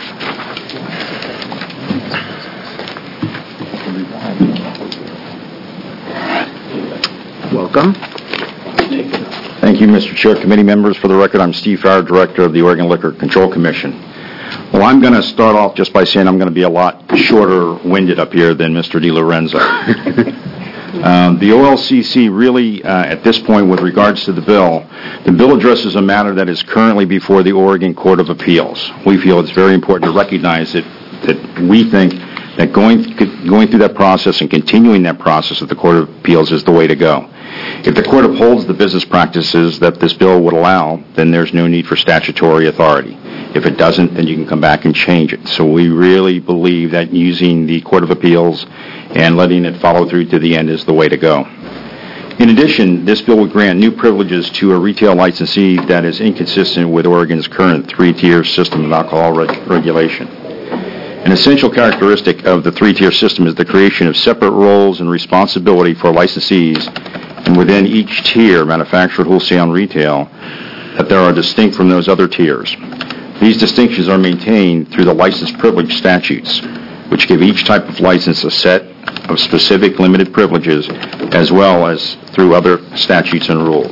Welcome. Thank you, Mister Chair, committee members. For the record, I'm Steve Farrow, Director of the Oregon Liquor Control Commission. Well, I'm going to start off just by saying I'm going to be a lot shorter-winded up here than Mister DiLorenzo. um, the O L C C really, uh, at this point, with regards to the bill, the bill addresses a matter that is currently before the Oregon Court of Appeals. We feel it's very important to recognize that, that we think that going, going through that process and continuing that process at the Court of Appeals is the way to go. If the court upholds the business practices that this bill would allow, then there's no need for statutory authority. If it doesn't, then you can come back and change it. So we really believe that using the Court of Appeals and letting it follow through to the end is the way to go. In addition, this bill would grant new privileges to a retail licensee that is inconsistent with Oregon's current three-tier system of alcohol reg- regulation. An essential characteristic of the three-tier system is the creation of separate roles and responsibility for licensees, and within each tier, manufacturer, wholesale, and retail, that there are distinct from those other tiers. These distinctions are maintained through the license privilege statutes, which give each type of license a set of specific limited privileges, as well as through other statutes and rules.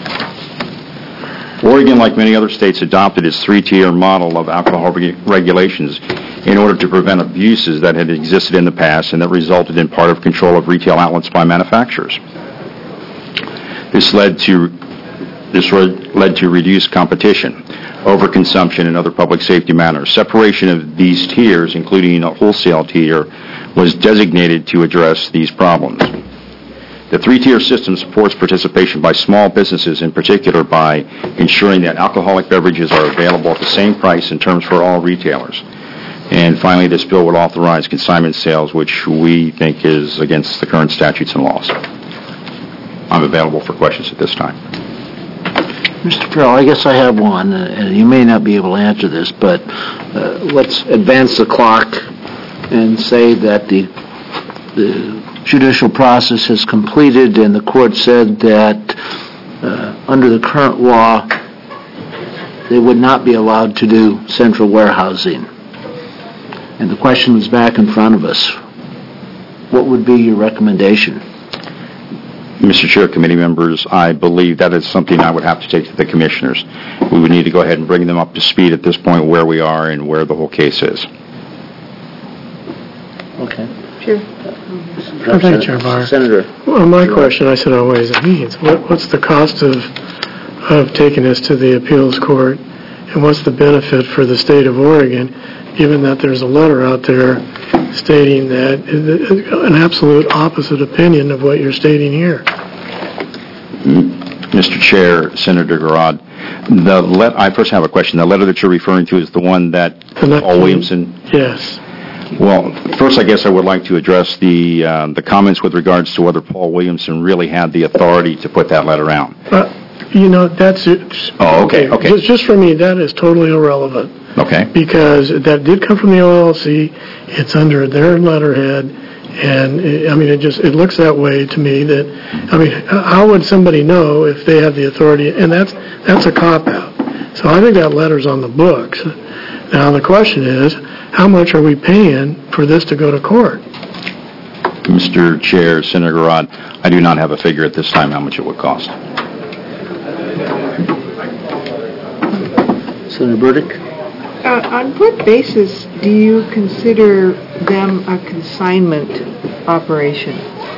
Oregon, like many other states, adopted its three-tier model of alcohol reg- regulations in order to prevent abuses that had existed in the past and that resulted in part of control of retail outlets by manufacturers. This led to this re- led to reduced competition, overconsumption, and other public safety matters. Separation of these tiers, including a wholesale tier, was designated to address these problems. The three-tier system supports participation by small businesses, in particular by ensuring that alcoholic beverages are available at the same price and terms for all retailers. And finally, this bill would authorize consignment sales, which we think is against the current statutes and laws. I'm available for questions at this time. Mister Farrell, I guess I have one, uh, and you may not be able to answer this, but uh, let's advance the clock and say that the the judicial process has completed and the court said that uh, under the current law they would not be allowed to do central warehousing. And the question is back in front of us. What would be your recommendation? Mister Chair, committee members, I believe that is something I would have to take to the commissioners. We would need to go ahead and bring them up to speed at this point where we are and where the whole case is. Okay. Sure. Oh, thank you, Chair Barr. Senator. Well, my question, I said on Ways and Means, what, what's the cost of, of taking this to the appeals court, and what's the benefit for the state of Oregon, given that there's a letter out there stating that an absolute opposite opinion of what you're stating here? Mister Chair, Senator Garrard, the let, I first have a question. The letter that you're referring to is the one that Paul Williamson... Yes. Well, first, I guess I would like to address the uh, the comments with regards to whether Paul Williamson really had the authority to put that letter out. Uh, you know, that's it. Oh, okay, okay. Just, just for me, that is totally irrelevant. Okay. Because that did come from the O L C. It's under their letterhead, and it, I mean, it just it looks that way to me. That I mean, how would somebody know if they have the authority? And that's that's a cop out. So I think that letter's on the books. Now the question is, how much are we paying for this to go to court? Mister Chair, Senator Garrard, I do not have a figure at this time how much it would cost. Senator Burdick? Uh, on what basis do you consider them a consignment operation?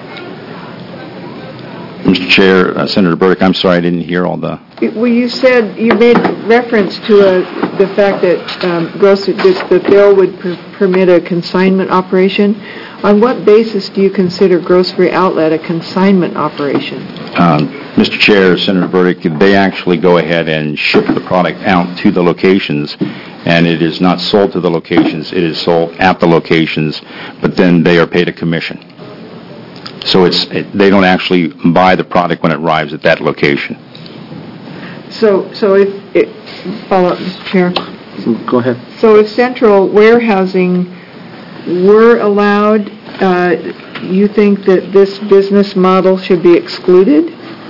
Mister Chair, uh, Senator Burdick, I'm sorry I didn't hear all the... Well, you said, you made reference to a, the fact that um, grocery, that the bill would per- permit a consignment operation. On what basis do you consider Grocery Outlet a consignment operation? Um, Mister Chair, Senator Burdick, they actually go ahead and ship the product out to the locations, and it is not sold to the locations, it is sold at the locations, but then they are paid a commission. So it's it, they don't actually buy the product when it arrives at that location. So, so if, it, follow up, Mister Chair. Go ahead. So if central warehousing were allowed, uh, you think that this business model should be excluded?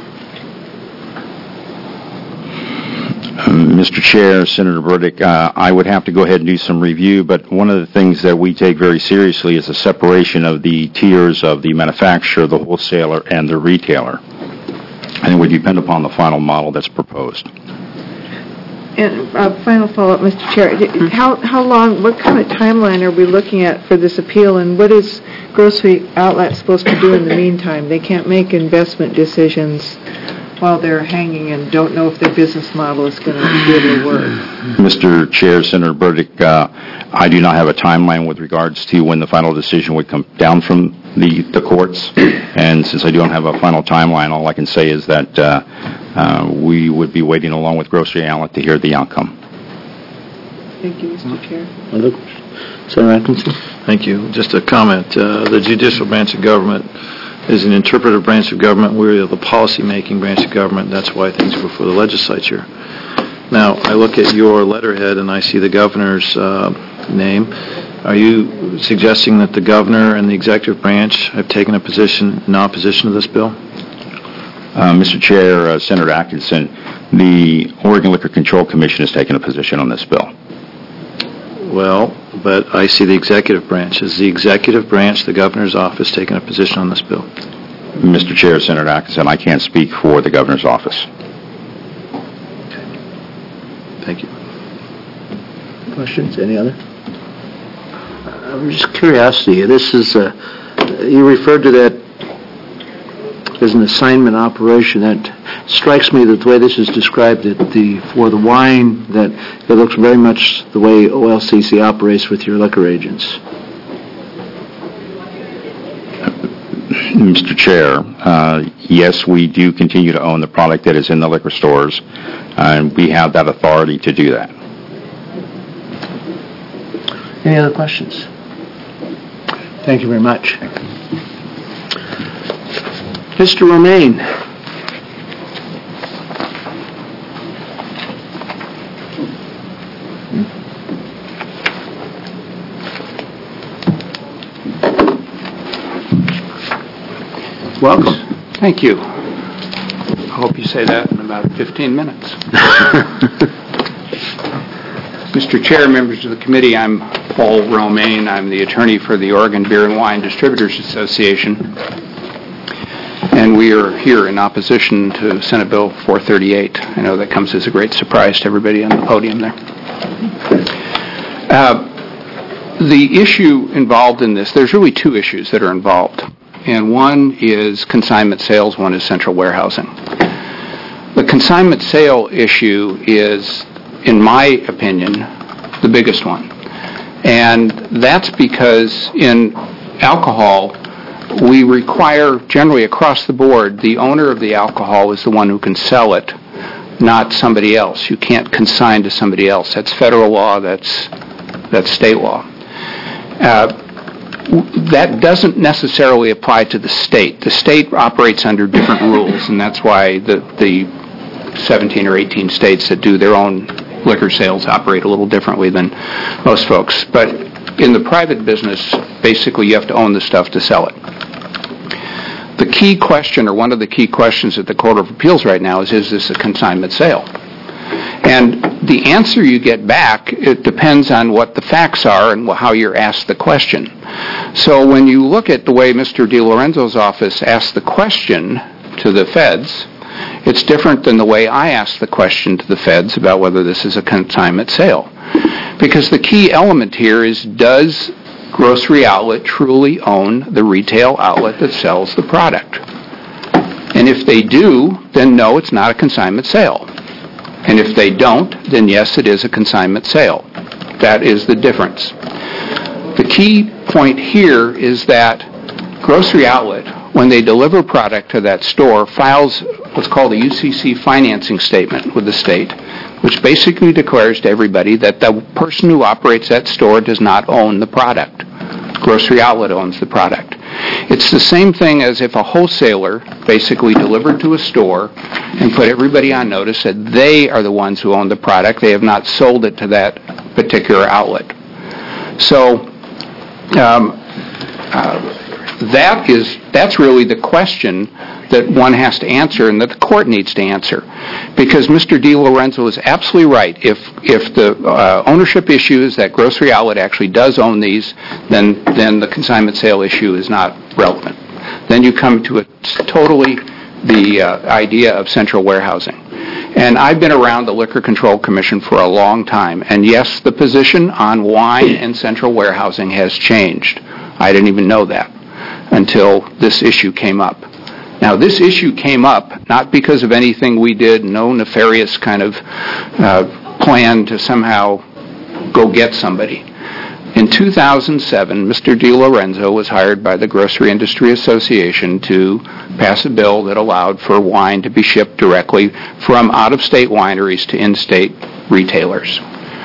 Um, Mister Chair, Senator Burdick, uh, I would have to go ahead and do some review, but one of the things that we take very seriously is the separation of the tiers of the manufacturer, the wholesaler, and the retailer. And it would depend upon the final model that's proposed. And uh, final follow-up, Mister Chair. How how long, what kind of timeline are we looking at for this appeal, and what is Grocery Outlet supposed to do in the meantime? They can't make investment decisions while they're hanging and don't know if their business model is going to be able to work. Mister Chair, Senator Burdick, uh, I do not have a timeline with regards to when the final decision would come down from the, the courts, and since I don't have a final timeline, all I can say is that uh, uh, we would be waiting along with Grocery Outlet to hear the outcome. Thank you, Mister Chair. Other questions? Senator Atkinson? Thank you. Just a comment. Uh, the judicial branch of government is an interpretive branch of government. We're the policy-making branch of government. That's why things go for the legislature. Now, I look at your letterhead and I see the governor's uh, name. Are you suggesting that the governor and the executive branch have taken a position in opposition to this bill? Uh, Mister Chair, uh, Senator Atkinson, the Oregon Liquor Control Commission has taken a position on this bill. Well, but I see the executive branch. Is the executive branch, the governor's office, taking a position on this bill? Mister Chair, Senator Atkinson, I can't speak for the governor's office. Thank you. Questions? Any other? Uh, just curiosity. This is, uh, you referred to that as an assignment operation. That strikes me that the way this is described, that the for the wine, that it looks very much the way O L C C operates with your liquor agents. Mister Chair, uh, yes, we do continue to own the product that is in the liquor stores, uh, and we have that authority to do that. Any other questions? Thank you very much. Mister Romaine. Welcome. Thank you. I hope you say that in about fifteen minutes. Mister Chair, members of the committee, I'm Paul Romaine. I'm the attorney for the Oregon Beer and Wine Distributors Association. and we are here in opposition to Senate Bill four thirty-eight. I know that comes as a great surprise to everybody on the podium there. Uh, the issue involved in this, there's really two issues that are involved, and one is consignment sales, one is central warehousing. The consignment sale issue is, in my opinion, the biggest one. And that's because in alcohol, we require, generally across the board, the owner of the alcohol is the one who can sell it, not somebody else. You can't consign to somebody else. That's federal law, that's, that's state law. Uh, that doesn't necessarily apply to the state. The state operates under different rules, and that's why the, the seventeen or eighteen states that do their own liquor sales operate a little differently than most folks. But in the private business, basically you have to own the stuff to sell it. The key question, or one of the key questions at the Court of Appeals right now is, is this a consignment sale? And the answer you get back, it depends on what the facts are and how you're asked the question. So when you look at the way Mister DiLorenzo's office asked the question to the feds, it's different than the way I asked the question to the feds about whether this is a consignment sale. Because the key element here is, does Grocery Outlet truly own the retail outlet that sells the product? And if they do, then no, it's not a consignment sale. And if they don't, then yes, it is a consignment sale. That is the difference. The key point here is that Grocery Outlet, when they deliver product to that store, files what's called a U C C financing statement with the state, which basically declares to everybody that the person who operates that store does not own the product. Grocery Outlet owns the product. It's the same thing as if a wholesaler basically delivered to a store and put everybody on notice that they are the ones who own the product. They have not sold it to that particular outlet. So um, uh, that is that's really the question that one has to answer and that the court needs to answer. Because Mister DiLorenzo is absolutely right. If if the uh, ownership issue is that Grocery Outlet actually does own these, then then the consignment sale issue is not relevant. Then you come to a totally the uh, idea of central warehousing. And I've been around the Liquor Control Commission for a long time, and yes, the position on wine and central warehousing has changed. I didn't even know that until this issue came up. Now, this issue came up not because of anything we did, no nefarious kind of uh, plan to somehow go get somebody. In two thousand seven, Mister DiLorenzo was hired by the Grocery Industry Association to pass a bill that allowed for wine to be shipped directly from out-of-state wineries to in-state retailers.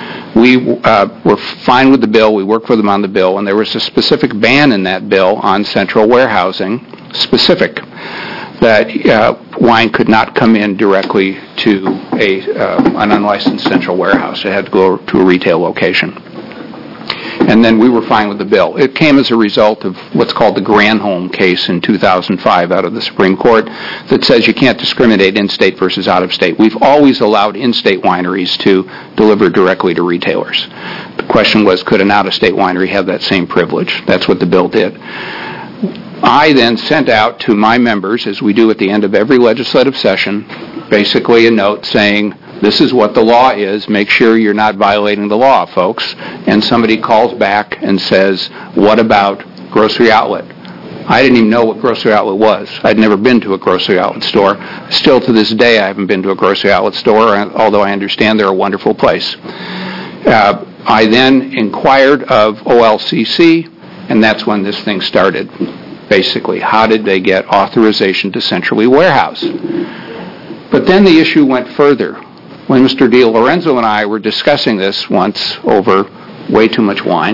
We uh, were fine with the bill. We worked with them on the bill, and there was a specific ban in that bill on central warehousing, specific, that uh, wine could not come in directly to a uh, an unlicensed central warehouse. It had to go to a retail location. And then we were fine with the bill. It came as a result of what's called the Granholm case in two thousand five out of the Supreme Court that says you can't discriminate in-state versus out-of-state. We've always allowed in-state wineries to deliver directly to retailers. The question was, could an out-of-state winery have that same privilege? That's what the bill did. I then sent out to my members, as we do at the end of every legislative session, basically a note saying, this is what the law is. Make sure you're not violating the law, folks. And somebody calls back and says, what about Grocery Outlet? I didn't even know what Grocery Outlet was. I'd never been to a Grocery Outlet store. Still to this day, I haven't been to a Grocery Outlet store, although I understand they're a wonderful place. Uh, I then inquired of O L C C, and that's when this thing started. Basically, how did they get authorization to centrally warehouse? But then the issue went further. When Mister DiLorenzo and I were discussing this once over way too much wine,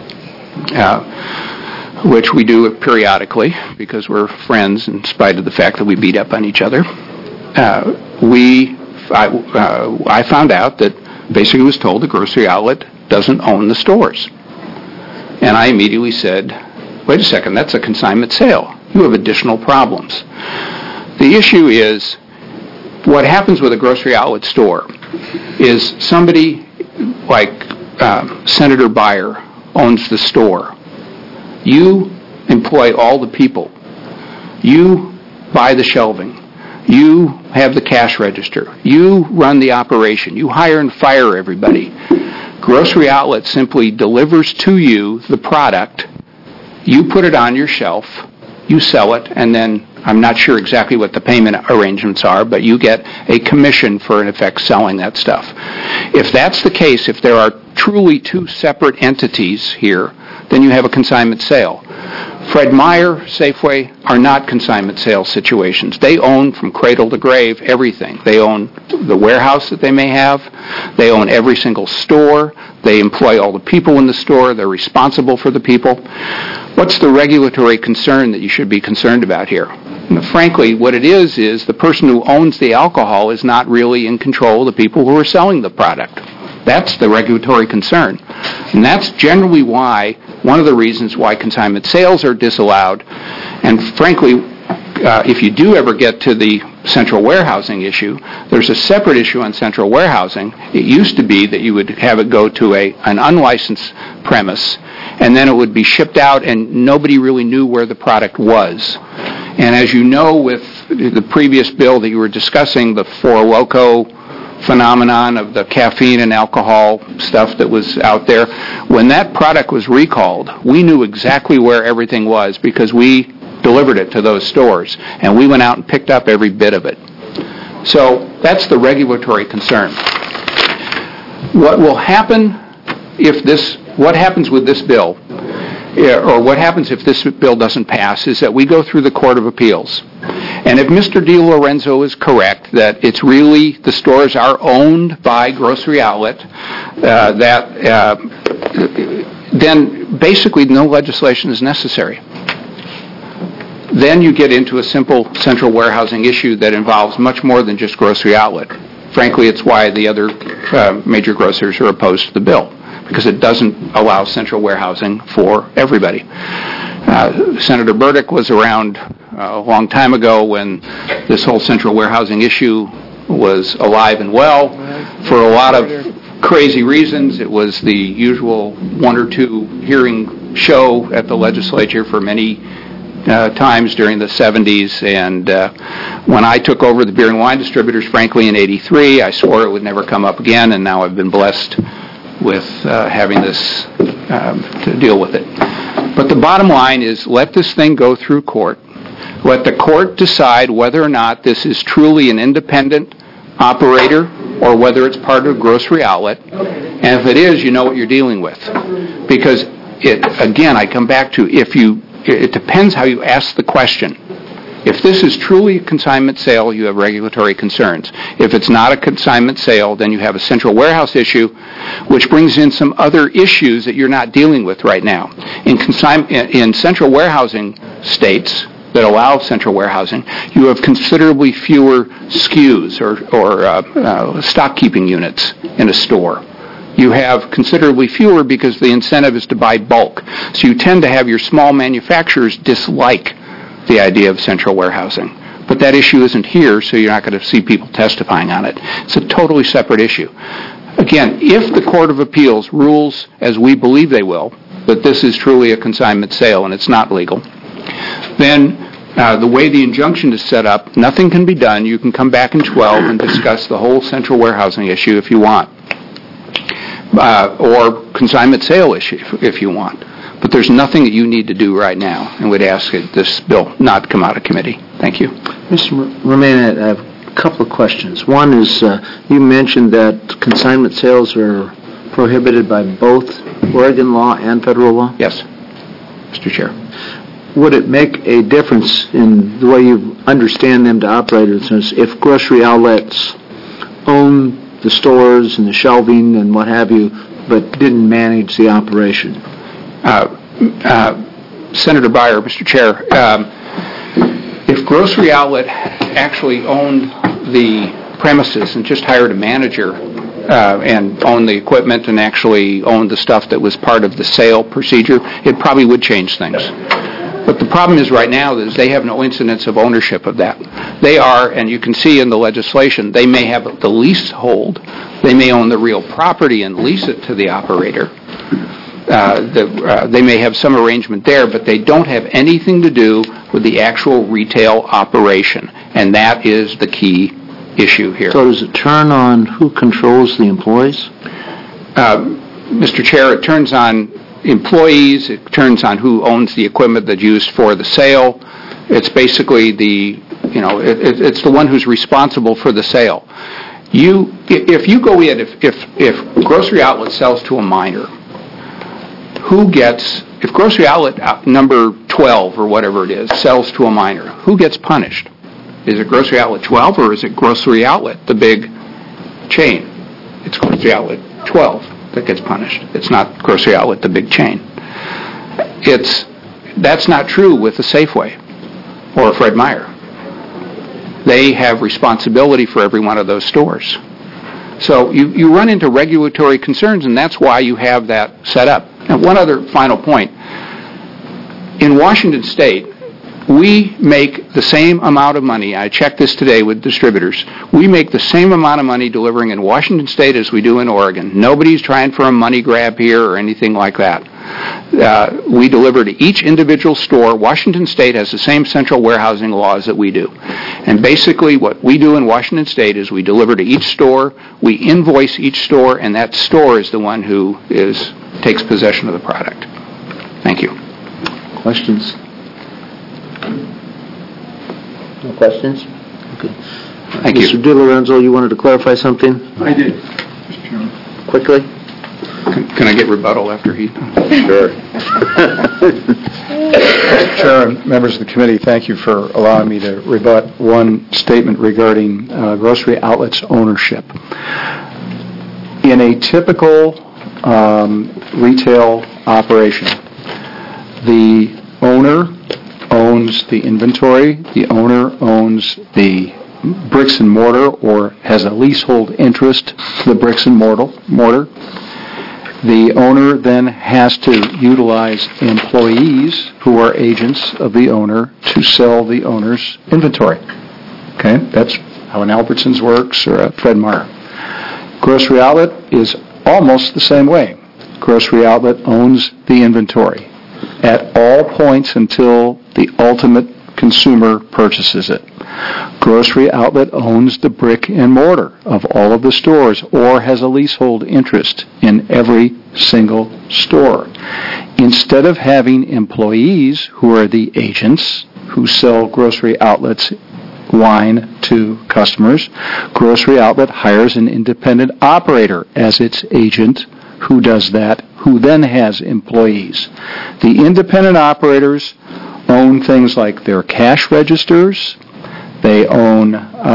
uh, which we do periodically because we're friends in spite of the fact that we beat up on each other, uh, we I, uh, I found out that basically was told the Grocery Outlet doesn't own the stores. And I immediately said, wait a second, that's a consignment sale. You have additional problems. The issue is, what happens with a Grocery Outlet store is somebody like uh, Senator Beyer owns the store. You employ all the people. You buy the shelving. You have the cash register. You run the operation. You hire and fire everybody. Grocery Outlet simply delivers to you the product. You put it on your shelf. You sell it, and then I'm not sure exactly what the payment arrangements are, but you get a commission for, in effect, selling that stuff. If that's the case, if there are truly two separate entities here, then you have a consignment sale. Fred Meyer, Safeway are not consignment sale situations. They own from cradle to grave everything. They own the warehouse that they may have. They own every single store. They employ all the people in the store. They're responsible for the people. What's the regulatory concern that you should be concerned about here? And frankly, what it is is the person who owns the alcohol is not really in control of the people who are selling the product. That's the regulatory concern. And that's generally why, one of the reasons why consignment sales are disallowed. And frankly, uh, if you do ever get to the central warehousing issue, there's a separate issue on central warehousing. It used to be that you would have it go to a an unlicensed premise, and then it would be shipped out, and nobody really knew where the product was. And as you know, with the previous bill that you were discussing, the Four Loko phenomenon of the caffeine and alcohol stuff that was out there, when that product was recalled, we knew exactly where everything was because we delivered it to those stores, and we went out and picked up every bit of it. So that's the regulatory concern. What will happen if this, what happens with this bill, or what happens if this bill doesn't pass, is that we go through the Court of Appeals. And if Mister DiLorenzo is correct that it's really, the stores are owned by Grocery Outlet, uh, that uh, then basically no legislation is necessary. Then you get into a simple central warehousing issue that involves much more than just Grocery Outlet. Frankly, it's why the other uh, major grocers are opposed to the bill, because it doesn't allow central warehousing for everybody. Uh, Senator Burdick was around uh, a long time ago when this whole central warehousing issue was alive and well. For a lot of crazy reasons, it was the usual one or two hearing show at the legislature for many uh, times during the seventies. And uh, when I took over the beer and wine distributors, frankly, in eighty-three, I swore it would never come up again, and now I've been blessed with uh, having this um, to deal with it. But the bottom line is, let this thing go through court. Let the court decide whether or not this is truly an independent operator or whether it's part of a Grocery Outlet. And if it is, you know what you're dealing with. Because, it, again, I come back to, if you, it depends how you ask the question. If this is truly a consignment sale, you have regulatory concerns. If it's not a consignment sale, then you have a central warehouse issue, which brings in some other issues that you're not dealing with right now. In, consign- in central warehousing states that allow central warehousing, you have considerably fewer S K Us or, or uh, uh, stock keeping units in a store. You have considerably fewer because the incentive is to buy bulk. So you tend to have your small manufacturers dislike the idea of central warehousing. But that issue isn't here, so you're not going to see people testifying on it. It's a totally separate issue. Again, if the Court of Appeals rules, as we believe they will, that this is truly a consignment sale and it's not legal, then uh, the way the injunction is set up, nothing can be done. You can come back in twelve and discuss the whole central warehousing issue if you want, uh, or consignment sale issue if, if you want. But there's nothing that you need to do right now, and would ask that this bill not come out of committee. Thank you. Mister Romaine, I have a couple of questions. One is, uh, you mentioned that consignment sales are prohibited by both Oregon law and federal law? Yes, Mister Chair. Would it make a difference in the way you understand them to operate, since if Grocery Outlets own the stores and the shelving and what have you, but didn't manage the operation? Uh, uh, Senator Beyer, Mister Chair, um, if Grocery Outlet actually owned the premises and just hired a manager uh, and owned the equipment and actually owned the stuff that was part of the sale procedure, it probably would change things. But the problem is right now is they have no incidence of ownership of that. They are, and you can see in the legislation, they may have the leasehold. They may own the real property and lease it to the operator. Uh, the, uh, they may have some arrangement there, but they don't have anything to do with the actual retail operation, and that is the key issue here. So does it turn on who controls the employees? Uh, Mister Chair, it turns on employees, it turns on who owns the equipment that's used for the sale. It's basically the, you know, it, it, it's the one who's responsible for the sale. You, if you go in, if, if, if Grocery Outlet sells to a minor, who gets, if Grocery Outlet number twelve or whatever it is sells to a minor, who gets punished? Is it Grocery Outlet twelve or is it Grocery Outlet, the big chain? It's Grocery Outlet twelve that gets punished. It's not Grocery Outlet, the big chain. It's, that's not true with a Safeway or a Fred Meyer. They have responsibility for every one of those stores. So you, you run into regulatory concerns, and that's why you have that set up. And one other final point. In Washington State, we make the same amount of money. I checked this today with distributors. We make the same amount of money delivering in Washington State as we do in Oregon. Nobody's trying for a money grab here or anything like that. Uh, we deliver to each individual store. Washington State has the same central warehousing laws that we do. And basically what we do in Washington State is we deliver to each store, we invoice each store, and that store is the one who is takes possession of the product. Thank you. Questions? No questions? Okay. Thank you. Mister DiLorenzo, you wanted to clarify something? I did, Mister Chairman. Quickly? Can, can I get rebuttal after he? Sure. Mister Chair and members of the committee, thank you for allowing me to rebut one statement regarding uh, Grocery Outlet's ownership. In a typical um, retail operation, the owner owns the inventory, the owner owns the bricks and mortar or has a leasehold interest to the bricks and mortar. mortar. The owner then has to utilize employees who are agents of the owner to sell the owner's inventory. Okay, that's how an Albertsons works or a Fred Meyer. Grocery Outlet is almost the same way. Grocery Outlet owns the inventory at all points until the ultimate consumer purchases it. Grocery Outlet owns the brick and mortar of all of the stores or has a leasehold interest in every single store. Instead of having employees who are the agents who sell Grocery Outlet's wine to customers, Grocery Outlet hires an independent operator as its agent who does that, who then has employees. The independent operators own things like their cash registers, they own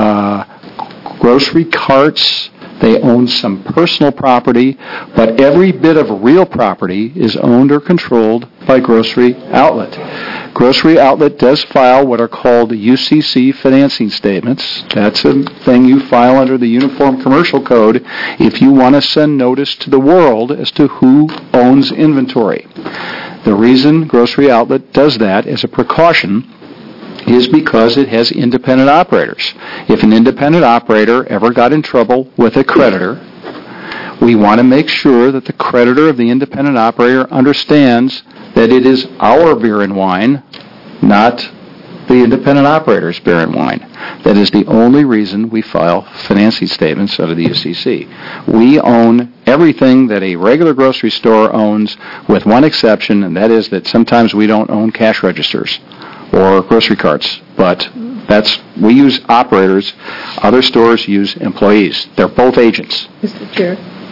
uh, grocery carts, they own some personal property, but every bit of real property is owned or controlled by Grocery Outlet. Grocery Outlet does file what are called U C C financing statements. That's a thing you file under the Uniform Commercial Code if you want to send notice to the world as to who owns inventory. The reason Grocery Outlet does that as a precaution is because it has independent operators. If an independent operator ever got in trouble with a creditor, we want to make sure that the creditor of the independent operator understands that it is our beer and wine, not the independent operator's beer and wine. That is the only reason we file financing statements under the U C C. We own everything that a regular grocery store owns with one exception, and that is that sometimes we don't own cash registers or grocery carts, but that's, we use operators. Other stores use employees. They're both agents. Mister Chair?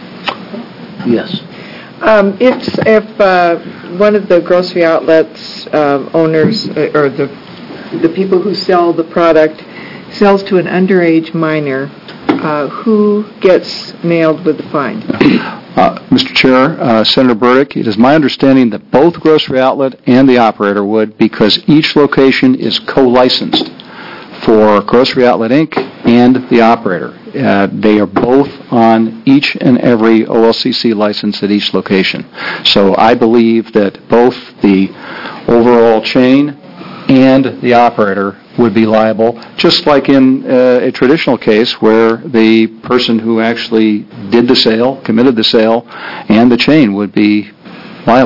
Yes. Um, if if uh, one of the Grocery Outlets um, owners uh, or the the people who sell the product sells to an underage minor, uh, who gets nailed with the fine? Uh, Mister Chair, uh, Senator Burdick, it is my understanding that both Grocery Outlet and the operator would, because each location is co-licensed for Grocery Outlet Incorporated and the operator. Uh, they are both on each and every O L C C license at each location. So I believe that both the overall chain and the operator would be liable, just like in uh, a traditional case where the person who actually did the sale, committed the sale, and the chain would be liable.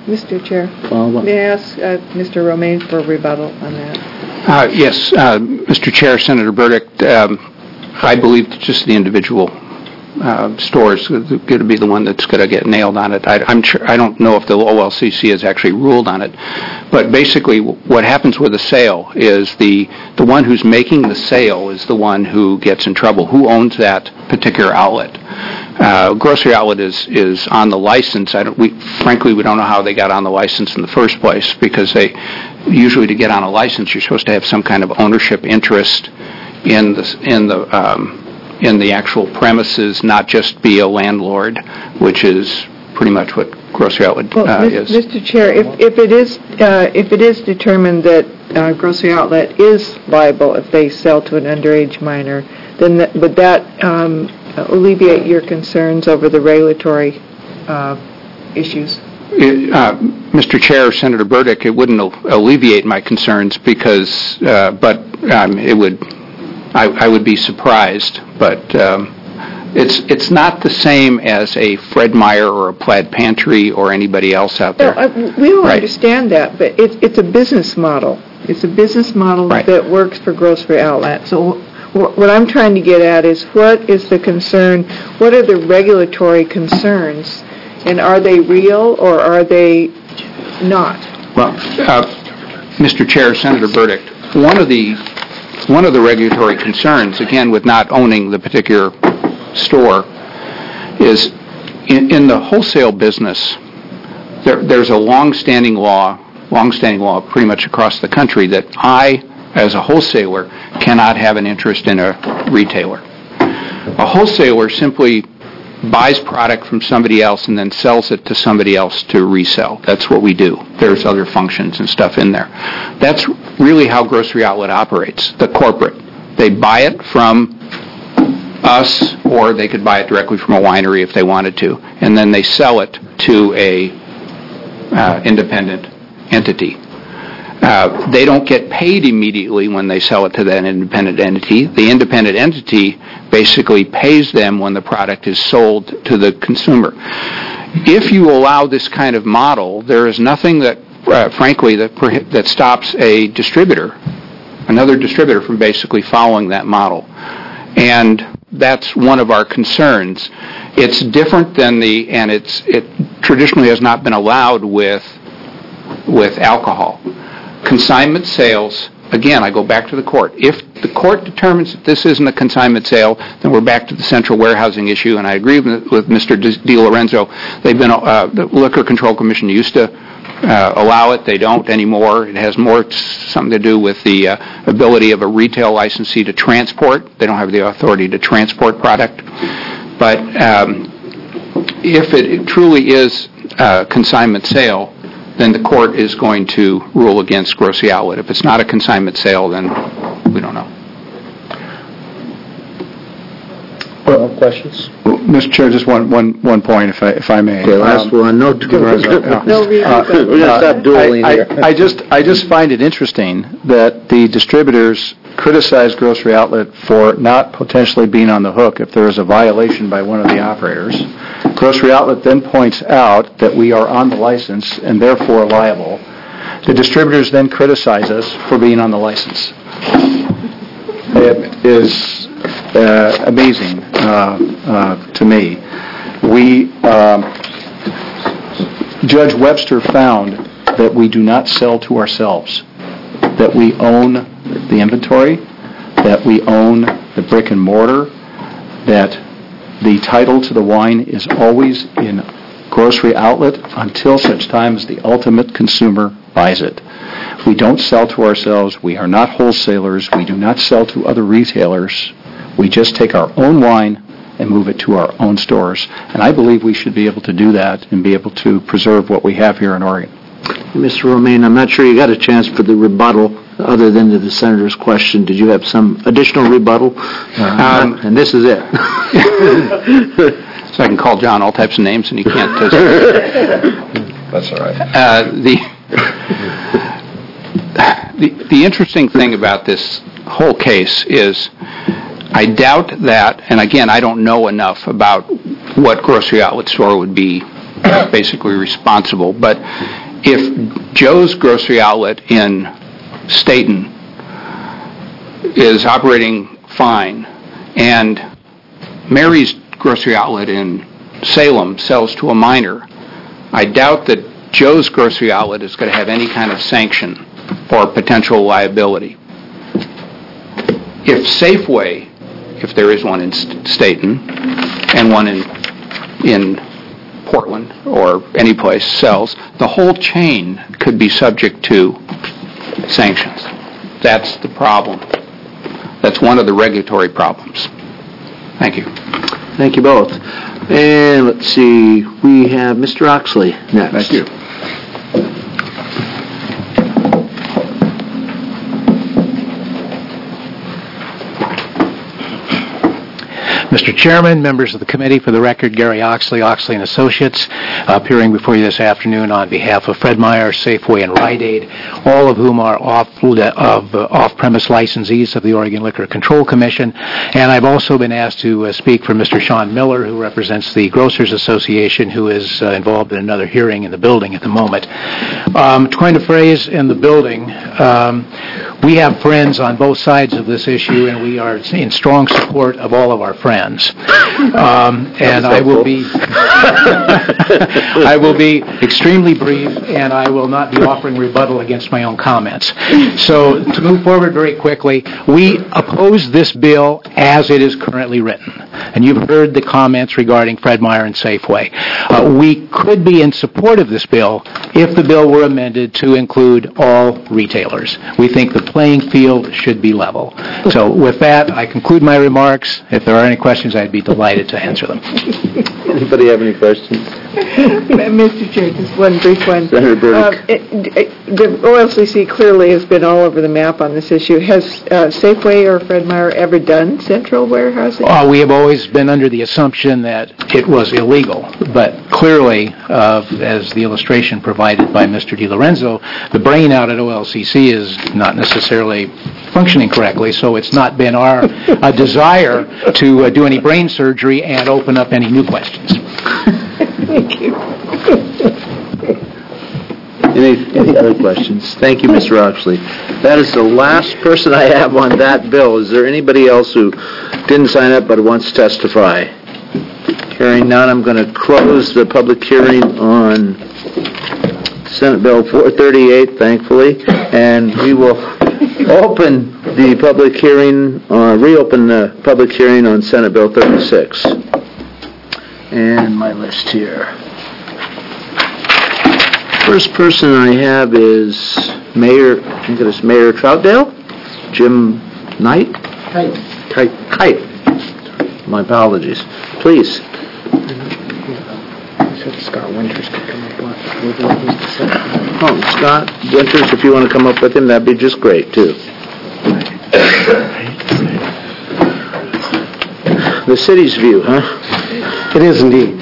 Mister Chair, Follow up. may I ask uh, Mister Romaine for a rebuttal on that? Uh, Yes, uh, Mister Chair, Senator Burdick, um, I believe that just the individual uh, store is going to be the one that's going to get nailed on it. I, I'm sure, I don't know if the O L C C has actually ruled on it, but basically what happens with a sale is the the one who's making the sale is the one who gets in trouble. Who owns that particular outlet? Uh, grocery outlet is is on the license. I don't. We frankly we don't know how they got on the license in the first place, because they usually, to get on a license, you're supposed to have some kind of ownership interest in the in the um, in the actual premises, not just be a landlord, which is pretty much what grocery outlet Well, uh, Mis- is. Mister Chair, if, if it is uh, if it is determined that uh, grocery outlet is liable if they sell to an underage minor, then that, would that um, alleviate your concerns over the regulatory uh, issues? It, uh, Mister Chair, Senator Burdick, it wouldn't al- alleviate my concerns because, uh, but um, it would. I, I would be surprised, but um, it's it's not the same as a Fred Meyer or a Plaid Pantry or anybody else out there. No, I, we all Right. understand that, but it's it's a business model. It's a business model Right. that works for grocery outlet. So wh- what I'm trying to get at is what is the concern? What are the regulatory concerns, and are they real or are they not? Well, uh, Mister Chair, Senator Burdick, one of the one of the regulatory concerns, again, with not owning the particular store, is in, in the wholesale business. There, there's a long-standing law, long-standing law, pretty much across the country, that I, as a wholesaler, cannot have an interest in a retailer. A wholesaler simply buys product from somebody else and then sells it to somebody else to resell. That's what we do. There's other functions and stuff in there. That's really how Grocery Outlet operates, the corporate. They buy it from us, or they could buy it directly from a winery if they wanted to, and then they sell it to a uh, independent entity. Uh, they don't get paid immediately when they sell it to that independent entity. The independent entity basically pays them when the product is sold to the consumer. If you allow this kind of model, there is nothing that, uh, frankly, that prohi- that stops a distributor, another distributor, from basically following that model. And that's one of our concerns. It's different than the, and it's it traditionally has not been allowed with with alcohol. Consignment sales, again, I go back to the court. If the court determines that this isn't a consignment sale, then we're back to the central warehousing issue, and I agree with, with Mister DiLorenzo. They've been, uh, the Liquor Control Commission used to uh, allow it. They don't anymore. It has more something to do with the uh, ability of a retail licensee to transport. They don't have the authority to transport product. But um, if it truly is a consignment sale, then the court is going to rule against Grocery Outlet. If it's not a consignment sale, then we don't know. Well, questions? Well, Mister Chair, just one, one, one point, if I, if I may. Okay, last Um, one. No, No reason. Uh, We're going to stop dueling I, here. I, I just, I just find it interesting that the distributors criticize Grocery Outlet for not potentially being on the hook if there is a violation by one of the operators. Grocery Outlet then points out that we are on the license and therefore liable. The distributors then criticize us for being on the license. It is uh, amazing uh, uh, to me. We, um, Judge Webster found that we do not sell to ourselves, that we own the inventory, that we own the brick and mortar, that the title to the wine is always in Grocery Outlet until such time as the ultimate consumer buys it. We don't sell to ourselves. We are not wholesalers. We do not sell to other retailers. We just take our own wine and move it to our own stores. And I believe we should be able to do that and be able to preserve what we have here in Oregon. Mister Romaine, I'm not sure you got a chance for the rebuttal other than to the senator's question. Did you have some additional rebuttal? Uh, Um, and this is it. So I can call John all types of names and he can't. Uh, That's all right. uh, the, the the interesting thing about this whole case is I doubt that, and again, I don't know enough about what Grocery Outlet store would be basically responsible. But if Joe's Grocery Outlet in Staten is operating fine and Mary's Grocery Outlet in Salem sells to a minor, I doubt that Joe's Grocery Outlet is going to have any kind of sanction or potential liability. If Safeway, if there is one in Staten and one in in Portland or any place sells, the whole chain could be subject to sanctions. That's the problem. That's one of the regulatory problems. Thank you. Thank you both. And let's see, we have Mister Oxley next. Thank you. Mister Chairman, members of the committee, for the record, Gary Oxley, Oxley and Associates, appearing before you this afternoon on behalf of Fred Meyer, Safeway, and Rite Aid, all of whom are off, of, uh, off-premise licensees of the Oregon Liquor Control Commission. And I've also been asked to uh, speak for Mister Sean Miller, who represents the Grocers Association, who is uh, involved in another hearing in the building at the moment. Um, to coin a phrase in the building, um, we have friends on both sides of this issue, and we are in strong support of all of our friends. Um, and I will be, I will be extremely brief, and I will not be offering rebuttal against my own comments. So, to move forward very quickly, we oppose this bill as it is currently written, and you've heard the comments regarding Fred Meyer and Safeway. Uh, we could be in support of this bill if the bill were amended to include all retailers. We think the playing field should be level. So, with that, I conclude my remarks. If there are any questions, I'd be delighted to answer them. Anybody have any questions? Mister Chair, just one brief one. Senator Burdick. Um, it, it, the O L C C clearly has been all over the map on this issue. Has uh, Safeway or Fred Meyer ever done central warehousing? Uh, we have always been under the assumption that it was illegal, but clearly, uh, as the illustration provided by Mister DiLorenzo, the brain out at O L C C is not necessarily functioning correctly, so it's not been our uh, desire to uh, do any brain surgery and open up any new questions. Thank you. Any, any other questions? Thank you, Mister Oxley. That is the last person I have on that bill. Is there anybody else who didn't sign up but wants to testify? Hearing none, I'm going to close the public hearing on Senate Bill four thirty-eight, thankfully, and we will open the public hearing, uh, reopen the public hearing on Senate Bill thirty-six. And my list here. First person I have is Mayor, I think it is Mayor Troutdale, Jim Knight? Kite. Kite. Kite. My apologies. Please. Scott Winters could come up with Oh, Scott Winters, if you want to come up with him, that'd be just great, too. The city's view, huh? It is indeed.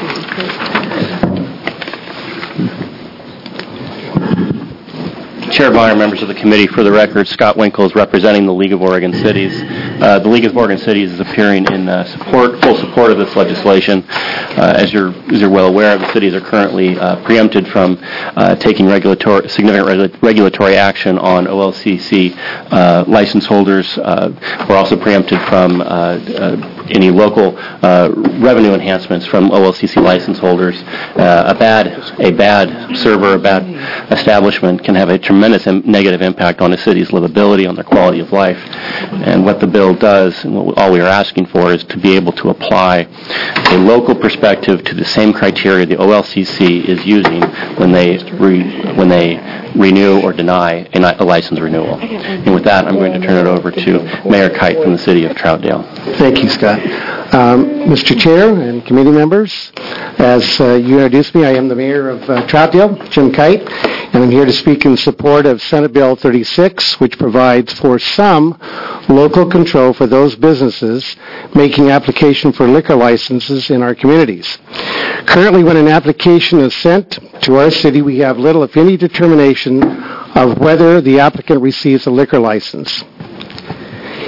Chair Bonner, members of the committee, for the record, Scott Winkle is representing the League of Oregon Cities. Uh, the League of Oregon Cities is appearing in uh, support, full support of this legislation. Uh, as you're as you're well aware, the cities are currently uh, preempted from uh, taking regulatory significant regu- regulatory action on O L C C uh, license holders. Uh, we're also preempted from uh, uh, any local uh, revenue enhancements from O L C C license holders. Uh, a bad a bad server, a bad establishment can have a tremendous Im- negative impact on a city's livability, on their quality of life. And what the bill does, and what, all we are asking for, is to be able to apply a local perspective to the same criteria the O L C C is using when they re- when they renew or deny a, a license renewal. And with that, I'm going to turn it over to Mayor Kite from the city of Troutdale. Thank you, Scott. Um, Mister Chair and committee members, as uh, you introduced me, I am the mayor of uh, Troutdale, Jim Kite, and I'm here to speak in support of Senate Bill thirty-six, which provides for some local control for those businesses making application for liquor licenses in our communities. Currently, when an application is sent to our city, we have little, if any, determination of whether the applicant receives a liquor license.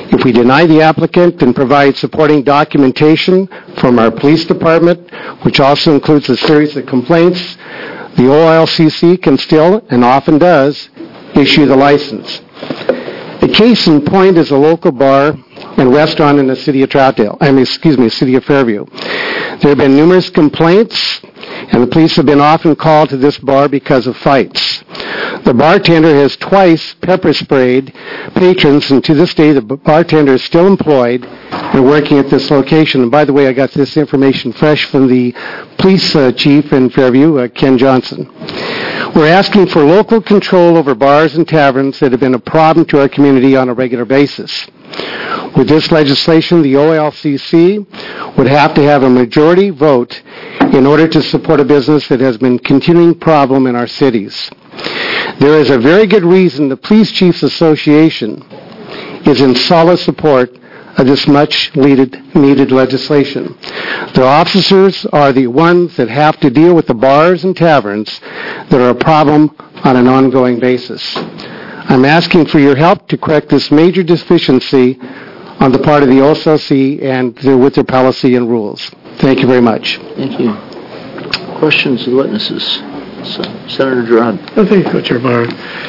If we deny the applicant, then provide supporting documentation from our police department, which also includes a series of complaints, the O L C C can still, and often does, issue the license. A case in point is a local bar and restaurant in the city of Troutdale, I mean, excuse me, city of Fairview. There have been numerous complaints, and the police have been often called to this bar because of fights. The bartender has twice pepper sprayed patrons, and to this day the bartender is still employed and working at this location. And by the way, I got this information fresh from the police uh, chief in Fairview, uh, Ken Johnson. We're asking for local control over bars and taverns that have been a problem to our community on a regular basis. With this legislation, the O L C C would have to have a majority vote in order to support a business that has been a continuing problem in our cities. There is a very good reason the Police Chiefs Association is in solid support of this much needed, needed legislation. Their officers are the ones that have to deal with the bars and taverns that are a problem on an ongoing basis. I'm asking for your help to correct this major deficiency on the part of the O S L C and their, with their policy and rules. Thank you very much. Thank you. Questions of the witnesses? So, Senator Gerard. Oh, thank you, Chair Barr.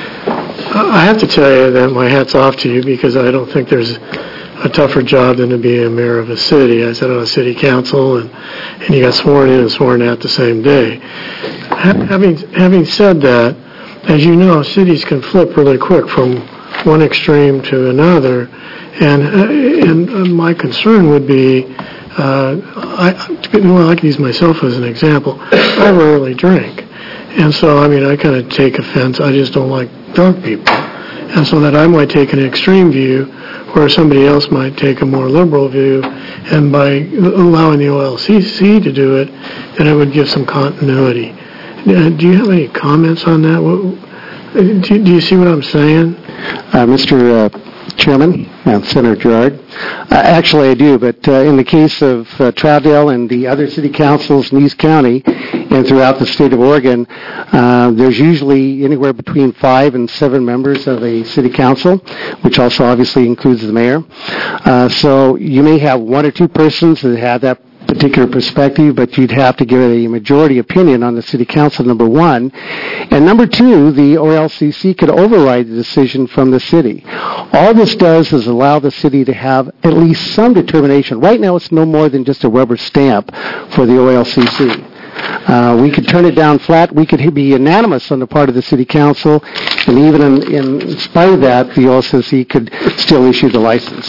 I have to tell you that my hat's off to you because I don't think there's a tougher job than to be a mayor of a city. I sat on a city council, and, and you got sworn in and sworn out the same day. Ha- having, having said that, as you know, cities can flip really quick from one extreme to another, and uh, and uh, my concern would be, uh, I, well, I can use myself as an example. I rarely drink, and so, I mean, I kind of take offense. I just don't like drunk people, and so that I might take an extreme view where somebody else might take a more liberal view, and by allowing the O L C C to do it, then it would give some continuity. Uh, do you have any comments on that? What, do, do you see what I'm saying? Uh, Mister Uh, Chairman, uh, Senator Gerard, uh, actually I do, but uh, in the case of uh, Troutdale and the other city councils in East County and throughout the state of Oregon, uh, there's usually anywhere between five and seven members of a city council, which also obviously includes the mayor. Uh, so you may have one or two persons that have that particular perspective, but you'd have to give a majority opinion on the city council, number one. And number two, the O L C C could override the decision from the city. All this does is allow the city to have at least some determination. Right now, it's no more than just a rubber stamp for the O L C C. Uh, we could turn it down flat. We could be unanimous on the part of the city council, and even in, in spite of that, the O L C C could still issue the license.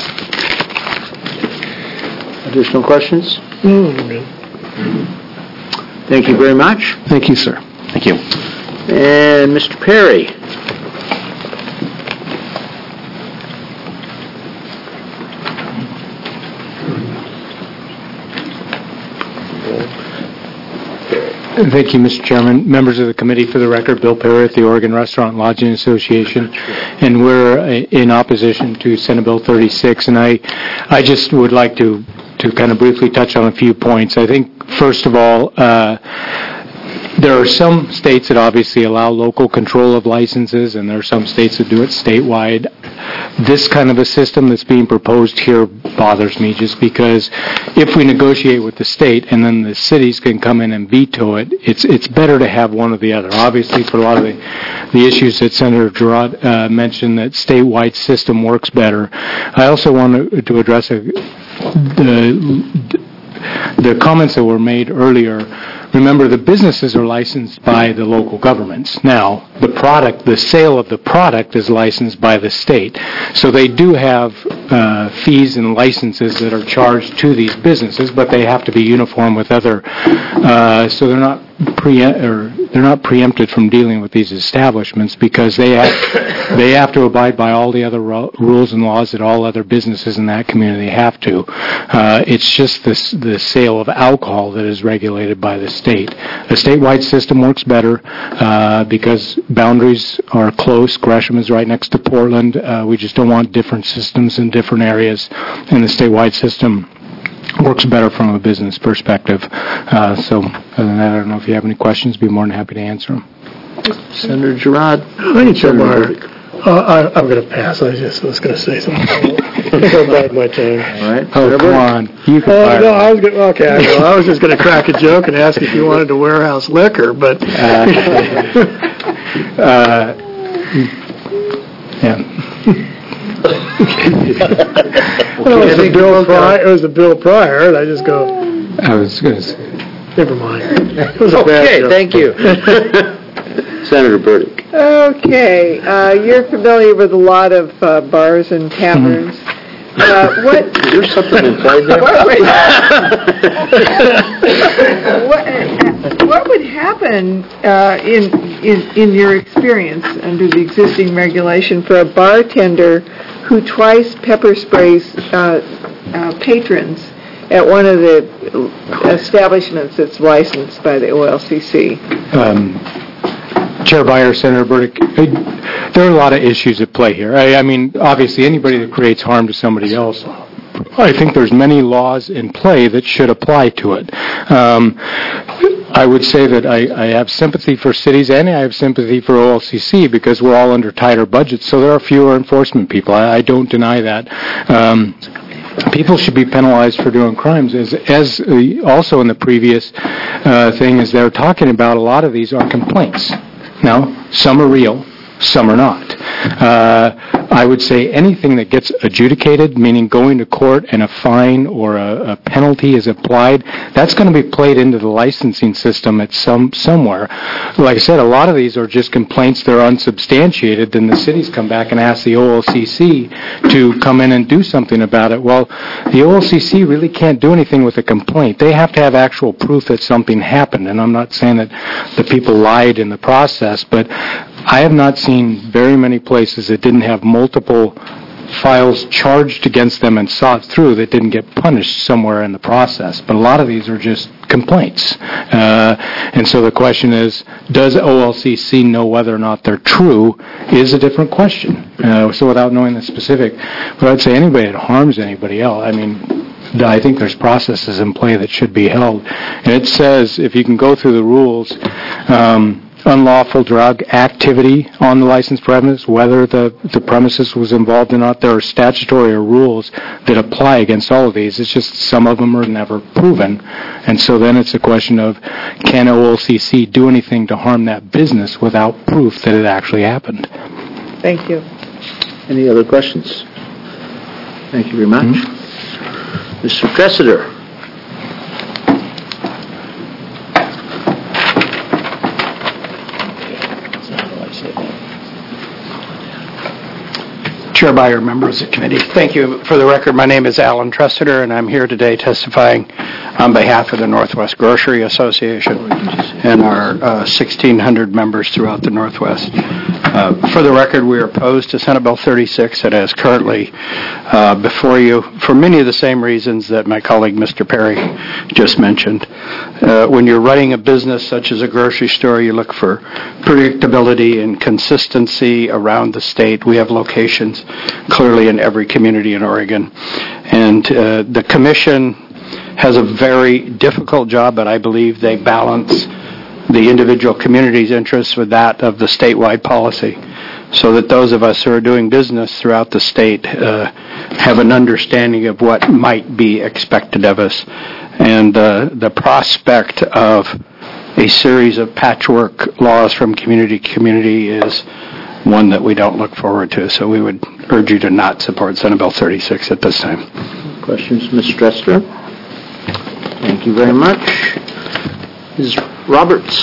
Additional questions? Mm-hmm. Thank you very much. Thank you, sir. Thank you. And Mister Perry. Thank you, Mister Chairman. Members of the committee, for the record, Bill Perry at the Oregon Restaurant and Lodging Association, and we're in opposition to Senate Bill thirty-six, and I, I just would like to, to kind of briefly touch on a few points. I think, first of all, uh, there are some states that obviously allow local control of licenses, and there are some states that do it statewide. This kind of a system that's being proposed here bothers me, just because if we negotiate with the state and then the cities can come in and veto it, it's it's better to have one or the other. Obviously, for a lot of the, the issues that Senator Gerard uh, mentioned, that statewide system works better. I also want to, to address a, the the comments that were made earlier. Remember, the businesses are licensed by the local governments. Now, the product, the sale of the product is licensed by the state. So they do have uh, fees and licenses that are charged to these businesses, but they have to be uniform with other. Uh, so they're not pre or they're not preempted from dealing with these establishments because they have they have to abide by all the other ro- rules and laws that all other businesses in that community have to. Uh, it's just this, the sale of alcohol that is regulated by the state. A statewide system works better uh, because boundaries are close. Gresham is right next to Portland. Uh, we just don't want different systems in different areas, and the statewide system works better from a business perspective. Uh, so, other than that, I don't know if you have any questions. Be more than happy to answer them. Senator Gerard. Thank you, Chair Barr. Uh, I, I'm going to pass. I just was going to say something. I'll bite my tongue. All right. Oh, come on. You can Uh, fire no, me. I was gonna, okay. I, know. I was just going to crack a joke and ask if you wanted to warehouse liquor, but Uh, uh, yeah. well, it was a Bill Pryor. It was a Bill Pryor, and I just go, I was going to say. never mind. It was a bad Okay, joke. thank you. Senator Burdick. Okay, uh, you're familiar with a lot of uh, bars and taverns. Uh, what, Is there something inside there? what, would, what, what would happen uh, in, in in your experience under the existing regulation for a bartender who twice pepper sprays uh, uh, patrons at one of the establishments that's licensed by the O L C C? Um, Chair Byer, Senator Burdick, I- there are a lot of issues at play here. I, I mean, obviously, anybody that creates harm to somebody else, I think there's many laws in play that should apply to it. Um, I would say that I, I have sympathy for cities and I have sympathy for O L C C because we're all under tighter budgets, so there are fewer enforcement people. I, I don't deny that. Um, People should be penalized for doing crimes. As, as uh, also in the previous uh, thing, as they're talking about, a lot of these are complaints. Now, some are real, some are not. Uh, I would say anything that gets adjudicated, meaning going to court and a fine or a, a penalty is applied, that's going to be played into the licensing system at some somewhere. Like I said, a lot of these are just complaints that are unsubstantiated, then the cities come back and ask the O L C C to come in and do something about it. Well, the O L C C really can't do anything with a complaint. They have to have actual proof that something happened, and I'm not saying that the people lied in the process, but I have not seen very many places that didn't have multiple files charged against them and sought through that didn't get punished somewhere in the process. But a lot of these are just complaints. Uh, and so the question is, does O L C C know whether or not they're true is a different question. Uh, so without knowing the specific, but I'd say anybody that harms anybody else, I mean, I think there's processes in play that should be held. And it says, if you can go through the rules, um, unlawful drug activity on the licensed premise, whether the, the premises was involved or not, there are statutory or rules that apply against all of these. It's just some of them are never proven. And so then it's a question of, can O L C C do anything to harm that business without proof that it actually happened? Thank you. Any other questions? Thank you very much. Mm-hmm. Mister Tressiter. Chair Byer, members of the committee, thank you. For the record, my name is Alan Tressiter, and I'm here today testifying on behalf of the Northwest Grocery Association and our uh, sixteen hundred members throughout the Northwest. Uh, for the record, we are opposed to Senate Bill thirty-six that is currently uh, before you for many of the same reasons that my colleague Mister Perry just mentioned. Uh, when you're running a business such as a grocery store, you look for predictability and consistency around the state. We have locations clearly in every community in Oregon. And uh, the commission has a very difficult job, but I believe they balance the individual community's interests with that of the statewide policy, so that those of us who are doing business throughout the state uh, have an understanding of what might be expected of us. And uh, the prospect of a series of patchwork laws from community to community is one that we don't look forward to. So we would urge you to not support Senate Bill thirty-six at this time. Questions, Miz Stressler? Thank you very much. Miz Roberts.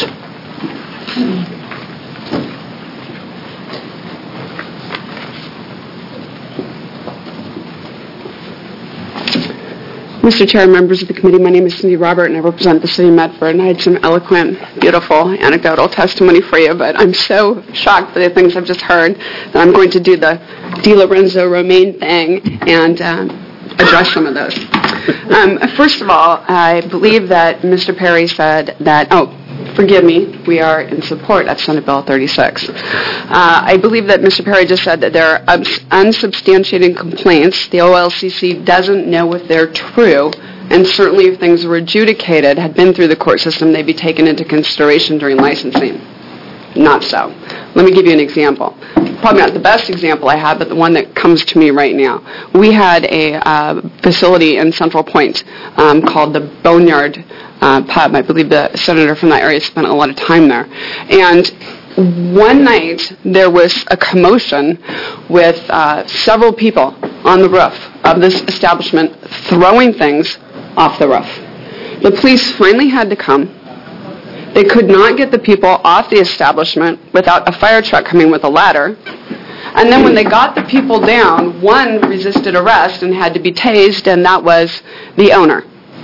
Mister Chair, members of the committee, my name is Cindy Robert, and I represent the city of Medford, and I had some eloquent, beautiful, anecdotal testimony for you, but I'm so shocked by the things I've just heard that I'm going to do the DiLorenzo Romaine thing and um, address some of those. Um, first of all, I believe that Mister Perry said that, oh, forgive me, we are in support of Senate Bill thirty-six. Uh, I believe that Mister Perry just said that there are ups- unsubstantiated complaints. The O L C C doesn't know if they're true, and certainly if things were adjudicated, had been through the court system, they'd be taken into consideration during licensing. not so. Let me give you an example. Probably not the best example I have, but the one that comes to me right now. We had a uh, facility in Central Point um, called the Boneyard uh, Pub. I believe the senator from that area spent a lot of time there. And one night, there was a commotion with uh, several people on the roof of this establishment throwing things off the roof. The police finally had to come. They could not get the people off the establishment without a fire truck coming with a ladder. And then when they got the people down, one resisted arrest and had to be tased, and that was the owner.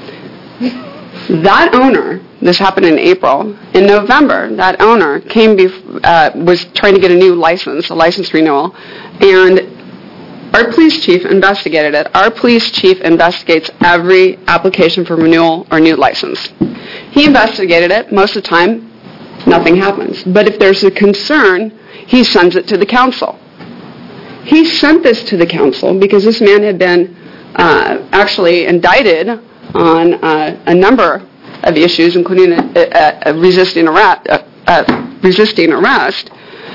That owner, this happened in April, in November, that owner came, bef- uh, was trying to get a new license, a license renewal, and our police chief investigated it. Our police chief investigates every application for renewal or new license. He investigated it. Most of the time, nothing happens. But if there's a concern, he sends it to the council. He sent this to the council because this man had been uh, actually indicted on uh, a number of issues, including a, a, a resisting arrest. A, a resisting arrest.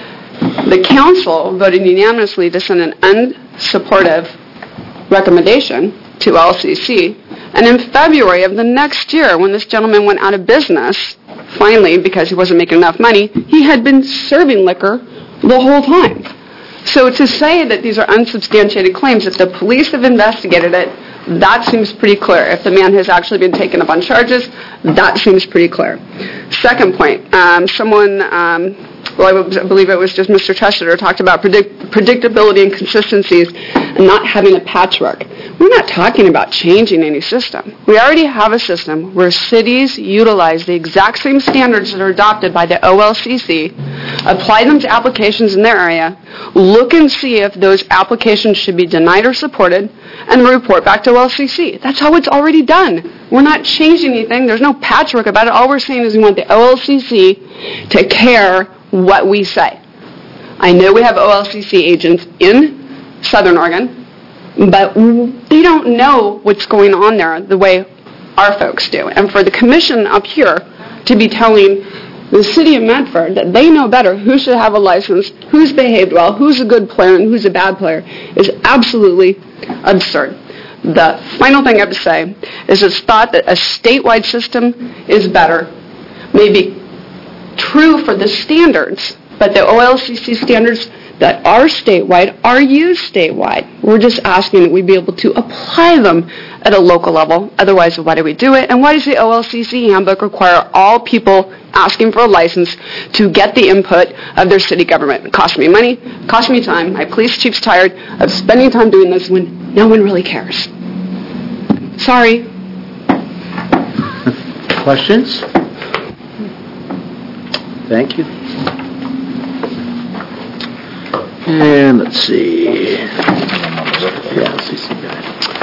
The council voted unanimously to send an unsupportive recommendation to L C C. And in February of the next year, when this gentleman went out of business, finally, because he wasn't making enough money, he had been serving liquor the whole time. So to say that these are unsubstantiated claims, if the police have investigated it, that seems pretty clear. If the man has actually been taken up on charges, that seems pretty clear. Second point, um, someone, um, well, I believe it was just Mister Tessiter, talked about predict- predictability and consistencies and not having a patchwork. We're not talking about changing any system. We already have a system where cities utilize the exact same standards that are adopted by the O L C C, apply them to applications in their area, look and see if those applications should be denied or supported, and report back to O L C C. That's how it's already done. We're not changing anything. There's no patchwork about it. All we're saying is we want the O L C C to care what we say. I know we have O L C C agents in Southern Oregon, but they don't know what's going on there the way our folks do. And for the commission up here to be telling the city of Medford that they know better who should have a license, who's behaved well, who's a good player, and who's a bad player is absolutely absurd. The final thing I have to say is it's thought that a statewide system is better, maybe true for the standards, but the O L C C standards that are statewide are used statewide. We're just asking that we be able to apply them at a local level. Otherwise, why do we do it? And why does the O L C C handbook require all people asking for a license to get the input of their city government? It costs me money, it costs me time. My police chief's tired of spending time doing this when no one really cares. Sorry. Questions? Thank you. And let's see. Yeah, L C C guy.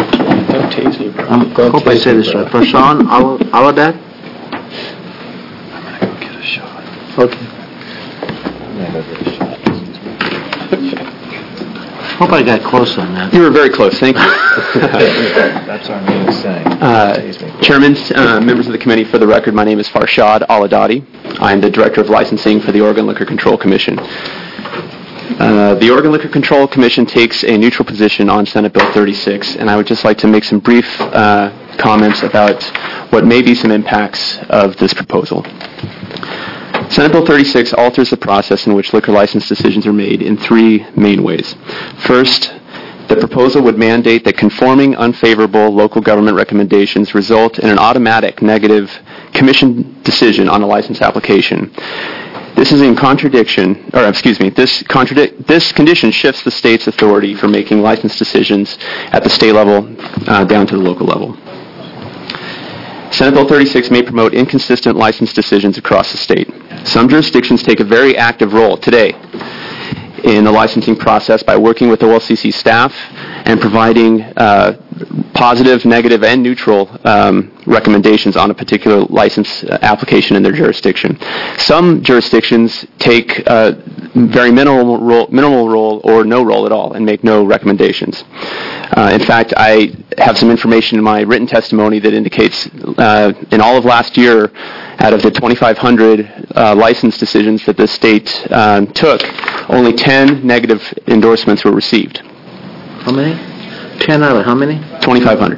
I hope I say this right. Prashan Al- Aladat? I'm going to go get a shot. Okay. I'm going to go get a shot. Hope I got close on that. You were very close, thank you. That's our main saying. Uh, Chairman, uh, members of the committee, for the record, my name is Farshad Aladati. I'm the Director of Licensing for the Oregon Liquor Control Commission. Uh, the Oregon Liquor Control Commission takes a neutral position on Senate Bill thirty-six, and I would just like to make some brief uh, comments about what may be some impacts of this proposal. Senate Bill thirty-six alters the process in which liquor license decisions are made in three main ways. First, the proposal would mandate that conforming unfavorable local government recommendations result in an automatic negative commission decision on a license application. This is in contradiction, or excuse me, this contradict, this condition shifts the state's authority for making license decisions at the state level uh, down to the local level. Senate Bill thirty-six may promote inconsistent license decisions across the state. Some jurisdictions take a very active role today in the licensing process by working with O L C C staff and providing uh, positive, negative, and neutral um, recommendations on a particular license uh, application in their jurisdiction. Some jurisdictions take uh, very minimal role, minimal role or no role at all and make no recommendations. Uh, in fact, I have some information in my written testimony that indicates uh, in all of last year, out of the twenty-five hundred uh, license decisions that the state um, took, only ten negative endorsements were received. How many? ten out of how many? twenty-five hundred.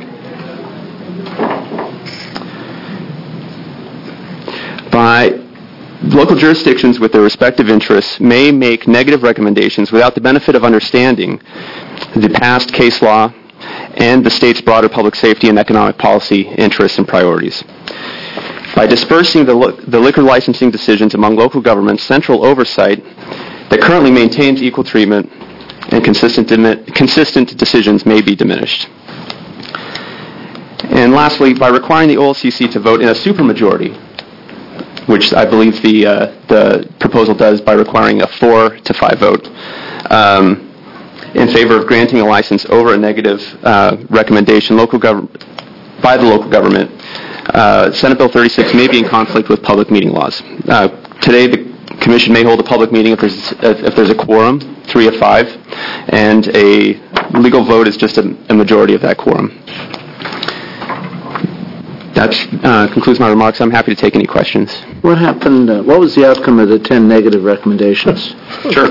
By local jurisdictions with their respective interests may make negative recommendations without the benefit of understanding the past case law and the state's broader public safety and economic policy interests and priorities. By dispersing the, li- the liquor licensing decisions among local governments, central oversight that currently maintains equal treatment and consistent, dimi- consistent decisions may be diminished. And lastly, by requiring the O L C C to vote in a supermajority, which I believe the uh, the proposal does by requiring a four to five vote um, in favor of granting a license over a negative uh, recommendation local gov- by the local government, uh, Senate Bill thirty-six may be in conflict with public meeting laws. Uh, today, the Commission may hold a public meeting if there's if there's a quorum, three of five, and a legal vote is just a, a majority of that quorum. That uh, concludes my remarks. I'm happy to take any questions. What happened, uh, what was the outcome of the ten negative recommendations? Sure.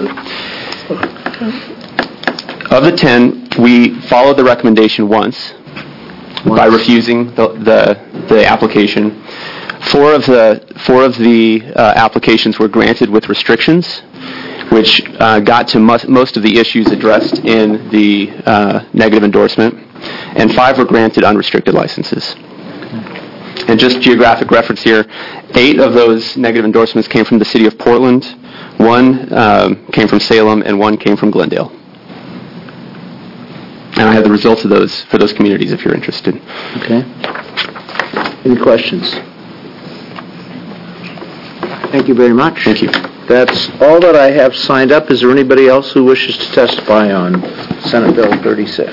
Of the ten, we followed the recommendation once, once. by refusing the, the the application. Four of the four of the uh, applications were granted with restrictions, which uh, got to most, most of the issues addressed in the uh, negative endorsement, and five were granted unrestricted licenses. And just geographic reference here, eight of those negative endorsements came from the city of Portland, one um, came from Salem, and one came from Glendale. And I have the results of those for those communities if you're interested. Okay. Any questions? Thank you very much. Thank you. That's all that I have signed up. Is there anybody else who wishes to testify on Senate Bill thirty-six?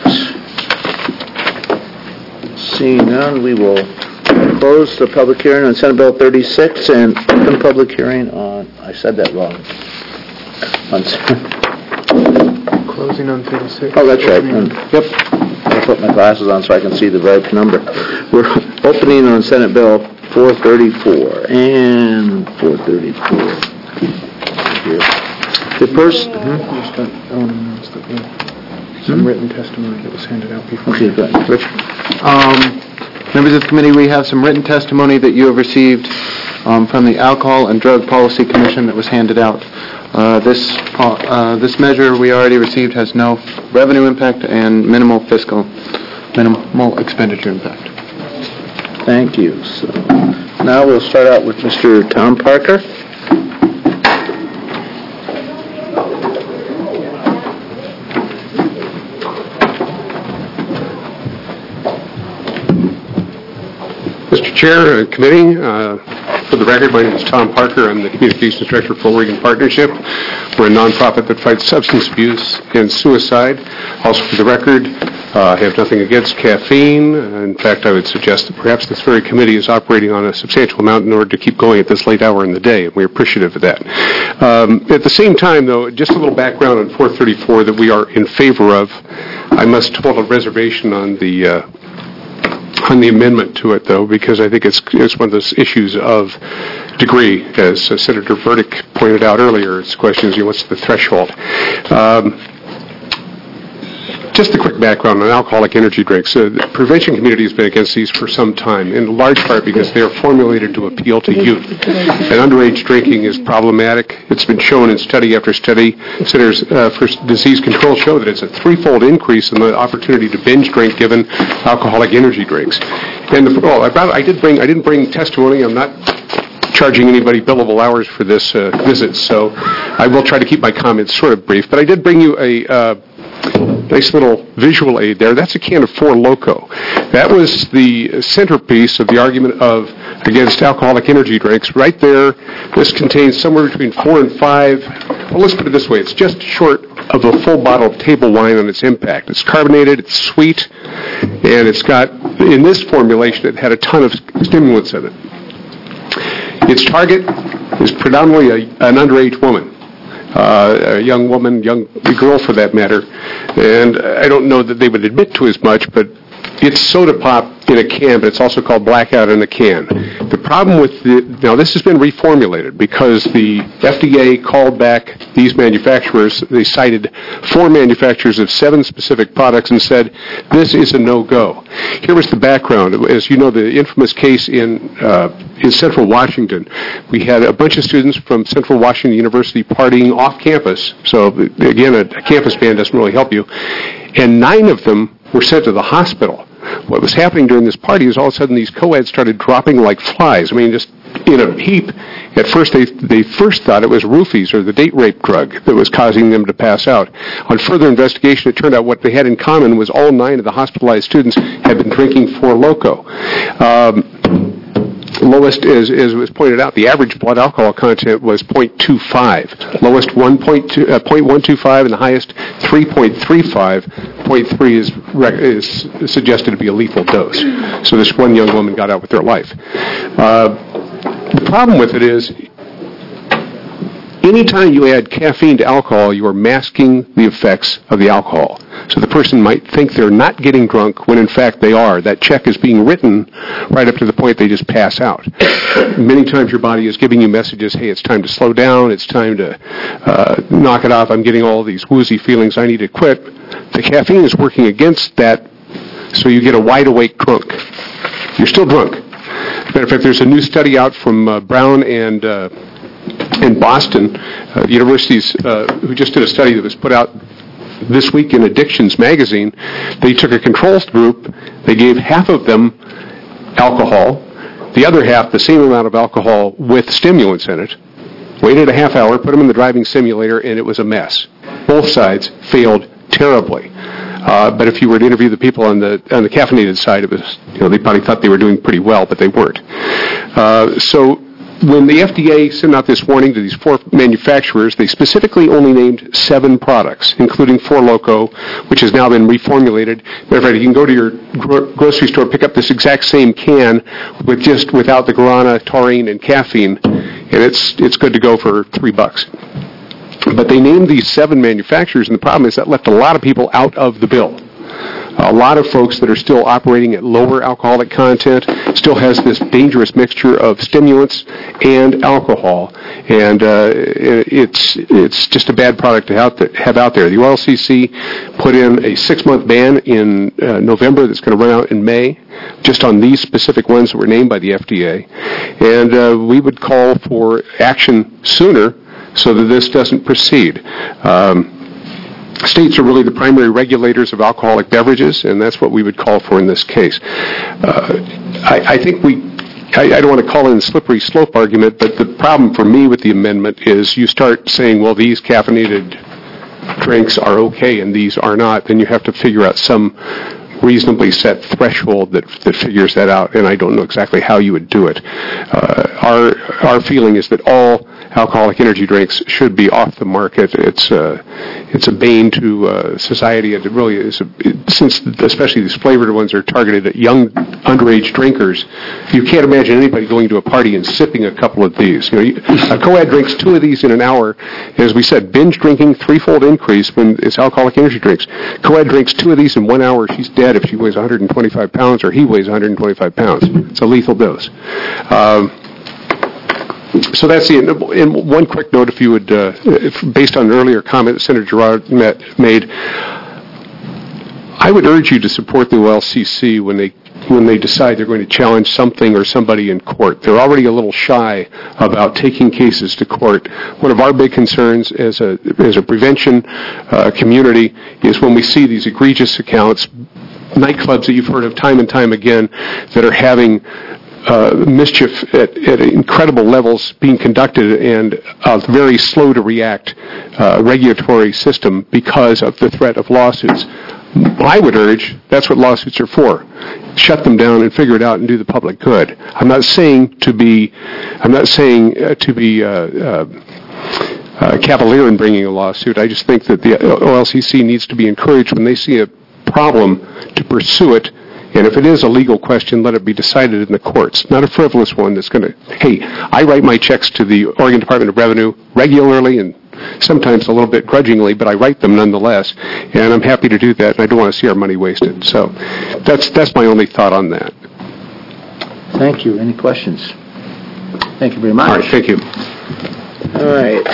Seeing none, we will close the public hearing on Senate Bill thirty-six and open public hearing on, I said that wrong. On, Closing on thirty-six. oh, that's right. Um, yep. I'll put my glasses on so I can see the right number. We're opening on Senate Bill four thirty-four and four thirty-four. Here. The person... Some hmm? written testimony that was handed out before. Okay, good. Rich? Um, members of the committee, we have some written testimony that you have received um, from the Alcohol and Drug Policy Commission that was handed out. Uh, this uh, this measure we already received has no revenue impact and minimal fiscal, minimal expenditure impact. Thank you. So now we'll start out with Mister Tom Parker. Mister Chair, uh, committee, uh, for the record, my name is Tom Parker. I'm the Communications Director for Oregon Partnership. We're a nonprofit that fights substance abuse and suicide. Also, for the record, uh, I have nothing against caffeine. In fact, I would suggest that perhaps this very committee is operating on a substantial amount in order to keep going at this late hour in the day, and we're appreciative of that. Um, at the same time, though, just a little background on four thirty-four that we are in favor of. I must hold a reservation on the uh, on the amendment to it, though, because I think it's it's one of those issues of degree, as uh, Senator Burdick pointed out earlier. It's questions, you know, what's the threshold? Um, Just a quick background on alcoholic energy drinks. Uh, the prevention community has been against these for some time, in large part because they are formulated to appeal to youth. And underage drinking is problematic. It's been shown in study after study. Centers uh, for Disease Control show that it's a threefold increase in the opportunity to binge drink given alcoholic energy drinks. And the, oh, I, brought, I did bring I didn't bring testimony. I'm not charging anybody billable hours for this uh, visit, so I will try to keep my comments sort of brief. But I did bring you a Uh, nice little visual aid there. That's a can of Four Loko. That was the centerpiece of the argument of against alcoholic energy drinks. Right there, this contains somewhere between four and five. Well, let's put it this way: it's just short of a full bottle of table wine on its impact. It's carbonated, it's sweet, and it's got, in this formulation, it had a ton of stimulants in it. Its target is predominantly a, an underage woman, uh, a young woman, young girl for that matter, and I don't know that they would admit to as much, but it's soda pop in a can, but it's also called blackout in a can. The problem with the, now this has been reformulated because the F D A called back these manufacturers. They cited four manufacturers of seven specific products and said, this is a no-go. Here was the background. As you know, the infamous case in, uh, in Central Washington, we had a bunch of students from Central Washington University partying off campus. So again, a, a campus ban doesn't really help you. And nine of them were sent to the hospital. What was happening during this party is all of a sudden these co-eds started dropping like flies. I mean, just in a heap. At first, they they first thought it was roofies or the date rape drug that was causing them to pass out. On further investigation, it turned out what they had in common was all nine of the hospitalized students had been drinking Four Loko. Um, Lowest, as, as was pointed out, the average blood alcohol content was zero point two five. Lowest one point two, uh, zero point one two five, and the highest three point three five. zero point three is, is suggested to be a lethal dose. So this one young woman got out with her life. Uh, the problem with it is, anytime you add caffeine to alcohol, you are masking the effects of the alcohol. So the person might think they're not getting drunk when in fact they are. That check is being written right up to the point they just pass out. Many times your body is giving you messages, hey, it's time to slow down, it's time to uh, knock it off, I'm getting all these woozy feelings, I need to quit. The caffeine is working against that, so you get a wide awake drunk. You're still drunk. Matter of fact, there's a new study out from uh, Brown and uh, in Boston, uh, universities uh, who just did a study that was put out this week in Addictions magazine. They took a controls group, they gave half of them alcohol, the other half the same amount of alcohol with stimulants in it, waited a half hour, put them in the driving simulator, and it was a mess. Both sides failed terribly. Uh, but if you were to interview the people on the on the caffeinated side, it was, you know, they probably thought they were doing pretty well, but they weren't. Uh, so when the F D A sent out this warning to these four manufacturers, they specifically only named seven products, including Four Loko, which has now been reformulated. Matter of fact, you can go to your gro- grocery store, pick up this exact same can with just without the guarana, taurine, and caffeine, and it's it's good to go for three bucks. But they named these seven manufacturers, and the problem is that left a lot of people out of the bill. A lot of folks that are still operating at lower alcoholic content still has this dangerous mixture of stimulants and alcohol, and uh, it's it's just a bad product to have out there. The O L C C put in a six-month ban in uh, November that's going to run out in May, just on these specific ones that were named by the F D A, and uh, we would call for action sooner so that this doesn't proceed. Um, States are really the primary regulators of alcoholic beverages, and that's what we would call for in this case. Uh, I, I think we, I, I don't want to call it a slippery slope argument, but the problem for me with the amendment is you start saying, well, these caffeinated drinks are okay and these are not, then you have to figure out some reasonably set threshold that that figures that out, and I don't know exactly how you would do it. Uh, our our feeling is that all alcoholic energy drinks should be off the market. It's uh, it's a bane to uh, society, and it really is. A, it, since especially these flavored ones are targeted at young underage drinkers, you can't imagine anybody going to a party and sipping a couple of these. You know, you, a co-ed drinks two of these in an hour. As we said, binge drinking threefold increase when it's alcoholic energy drinks. Co-ed drinks two of these in one hour. She's dead if she weighs one hundred twenty-five pounds or he weighs one hundred twenty-five pounds. It's a lethal dose. Um, So that's the, and one quick note, if you would, uh, if, based on an earlier comment that Senator Girard met, made, I would urge you to support the O L C C when they when they decide they're going to challenge something or somebody in court. They're already a little shy about taking cases to court. One of our big concerns as a as a prevention uh, community is when we see these egregious accounts, nightclubs that you've heard of time and time again, that are having Uh, mischief at, at incredible levels being conducted, and a very slow to react uh, regulatory system because of the threat of lawsuits. I would urge, that's what lawsuits are for. Shut them down and figure it out and do the public good. I'm not saying to be, I'm not saying uh, to be uh, uh, uh, cavalier in bringing a lawsuit. I just think that the O L C C needs to be encouraged when they see a problem to pursue it. And if it is a legal question, let it be decided in the courts, not a frivolous one that's going to, hey, I write my checks to the Oregon Department of Revenue regularly and sometimes a little bit grudgingly, but I write them nonetheless. And I'm happy to do that, and I don't want to see our money wasted. So that's that's my only thought on that. Thank you. Any questions? Thank you very much. All right, thank you. All right.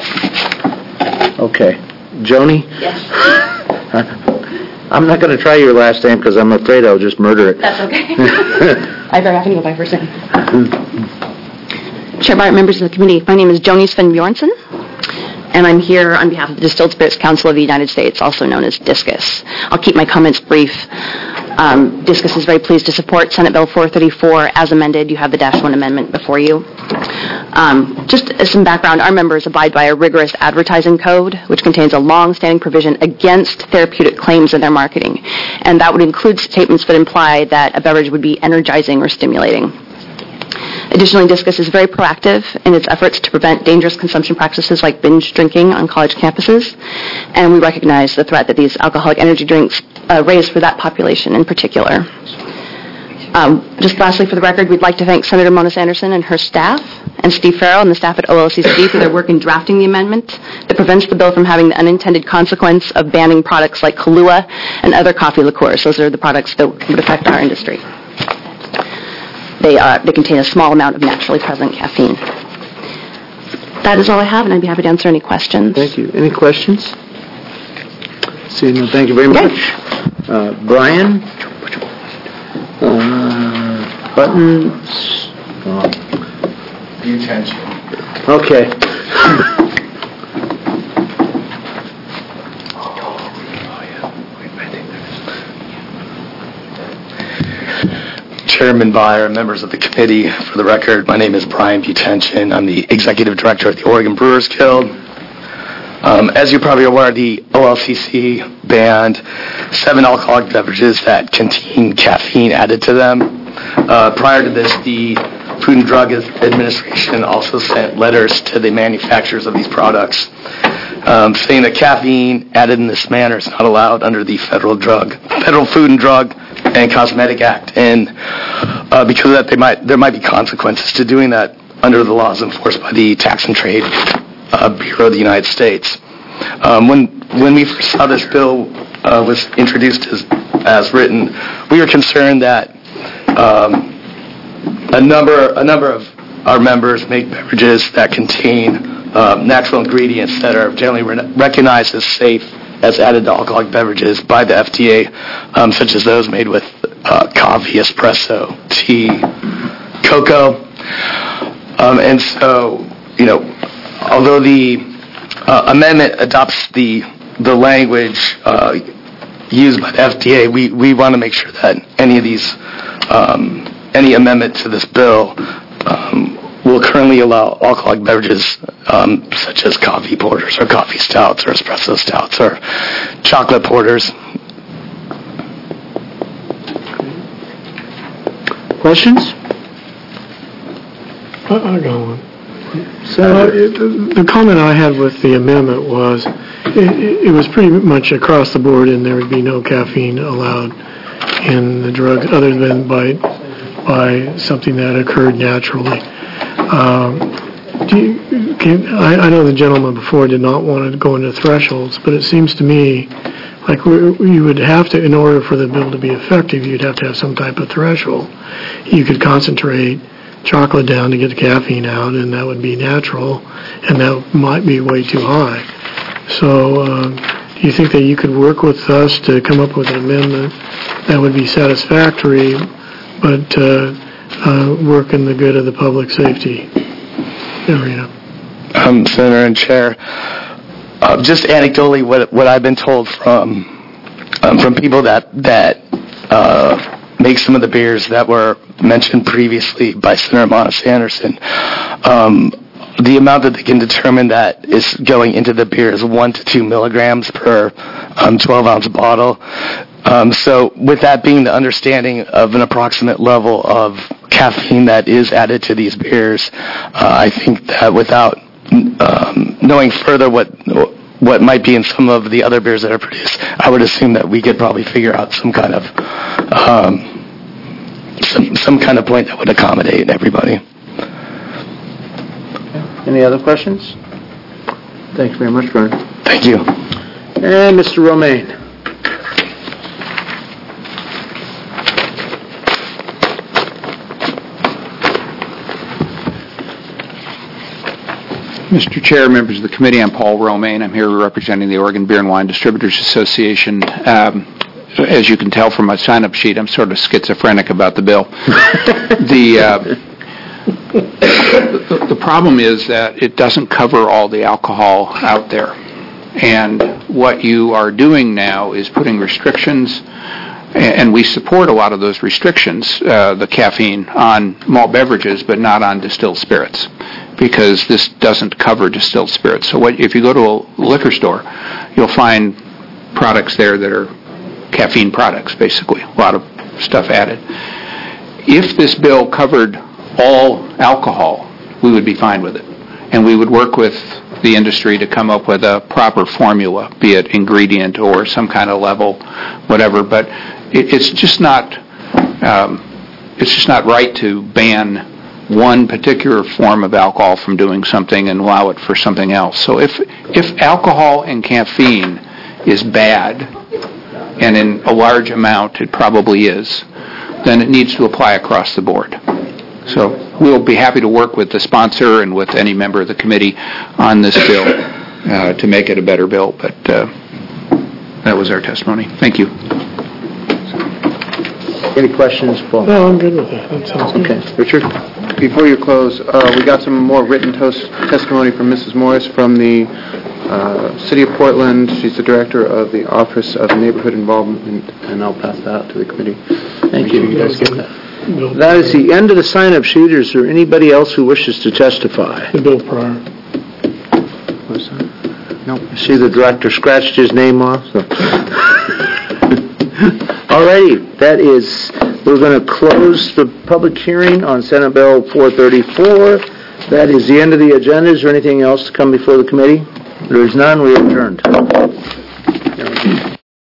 Okay. Joni? Yes. I'm not going to try your last name because I'm afraid I'll just murder it. That's okay. I very often go by first name. Chair Barrett, members of the committee, my name is Joni Sven Bjornsson, and I'm here on behalf of the Distilled Spirits Council of the United States, also known as DISCUS. I'll keep my comments brief. Um, DISCUS is very pleased to support Senate Bill four thirty-four as amended. You have the Dash one amendment before you. Um, just as some background, our members abide by a rigorous advertising code, which contains a long-standing provision against therapeutic claims in their marketing, and that would include statements that imply that a beverage would be energizing or stimulating. Additionally, DISCUS is very proactive in its efforts to prevent dangerous consumption practices like binge drinking on college campuses, and we recognize the threat that these alcoholic energy drinks uh, raise for that population in particular. Um, just lastly, for the record, we'd like to thank Senator Mona Sanderson and her staff, and Steve Farrell and the staff at O L C C for their work in drafting the amendment that prevents the bill from having the unintended consequence of banning products like Kahlua and other coffee liqueurs. Those are the products that would affect our industry. They, uh, they contain a small amount of naturally present caffeine. That is all I have, and I'd be happy to answer any questions. Thank you. Any questions? Seeing none, thank you very much. Uh, Brian? Uh, buttons? Oh. Attention. Okay. Chairman Byer, members of the committee, for the record, my name is Brian Butension. I'm the executive director of the Oregon Brewers Guild. Um, as you're probably aware, the O L C C banned seven alcoholic beverages that contain caffeine added to them. Uh, prior to this, the Food and Drug Administration also sent letters to the manufacturers of these products um, saying that caffeine added in this manner is not allowed under the Federal Drug, Federal Food and Drug and Cosmetic Act, and uh, because of that, they might there might be consequences to doing that under the laws enforced by the Tax and Trade uh, Bureau of the United States. Um, when when we first saw this bill uh, was introduced as as written, we were concerned that um, a number a number of our members make beverages that contain uh, natural ingredients that are generally re- recognized as safe as added to alcoholic beverages by the F D A, um, such as those made with uh, coffee, espresso, tea, cocoa. Um, and so, you know, although the uh, amendment adopts the the language uh, used by the F D A, we, we want to make sure that any of these, um, any amendment to this bill um, will currently allow alcoholic beverages um, such as coffee porters or coffee stouts or espresso stouts or chocolate porters. Questions? I got one. Uh, it, the comment I had with the amendment was it, it was pretty much across the board, and there would be no caffeine allowed in the drug other than by by something that occurred naturally. Um, do you, can, I, I know the gentleman before did not want to go into thresholds, but it seems to me like we, you would have to, in order for the bill to be effective, you'd have to have some type of threshold. You could concentrate chocolate down to get the caffeine out, and that would be natural, and that might be way too high. So uh, do you think that you could work with us to come up with an amendment that would be satisfactory, but uh, uh, work in the good of the public safety arena? Um, Senator and Chair, uh, just anecdotally, what what I've been told from um, from people that that uh, make some of the beers that were mentioned previously by Senator Mona Sanderson, um, the amount that they can determine that is going into the beer is one to two milligrams per um, twelve ounce bottle. Um, so with that being the understanding of an approximate level of caffeine that is added to these beers, uh, I think that without um, knowing further what what might be in some of the other beers that are produced, I would assume that we could probably figure out some kind of um, some some kind of point that would accommodate everybody. Any other questions? Thanks very much, Vern. Thank you. And Mister Romaine. Mister Chair, members of the committee, I'm Paul Romaine. I'm here representing the Oregon Beer and Wine Distributors Association. Um, as you can tell from my sign-up sheet, I'm sort of schizophrenic about the bill. the, uh, the the problem is that it doesn't cover all the alcohol out there. And what you are doing now is putting restrictions, and we support a lot of those restrictions, uh, the caffeine, on malt beverages, but not on distilled spirits, because this doesn't cover distilled spirits. So what, if you go to a liquor store, you'll find products there that are caffeine products, basically, a lot of stuff added. If this bill covered all alcohol, we would be fine with it. And we would work with the industry to come up with a proper formula, be it ingredient or some kind of level, whatever. But it, it's just not, um, it's just not right to ban one particular form of alcohol from doing something and allow it for something else. So if if alcohol and caffeine is bad, and in a large amount it probably is, then it needs to apply across the board. So we'll be happy to work with the sponsor and with any member of the committee on this bill uh, to make it a better bill, but uh, that was our testimony. Thank you. Any questions, Paul? No, I'm good with that. That sounds good. Okay. Richard? Before you close, uh, we got some more written tos- testimony from Missus Morris from the uh, City of Portland. She's the director of the Office of Neighborhood Involvement, and I'll pass that out to the committee. Thank you. You guys get that. That is the end of the sign-up sheet. Is there anybody else who wishes to testify? The Bill Pryor. What's that? No. I see the director scratched his name off. So. All righty. That is, we're going to close the public hearing on Senate Bill four thirty-four. That is the end of the agenda. Is there anything else to come before the committee? There is none. We are adjourned.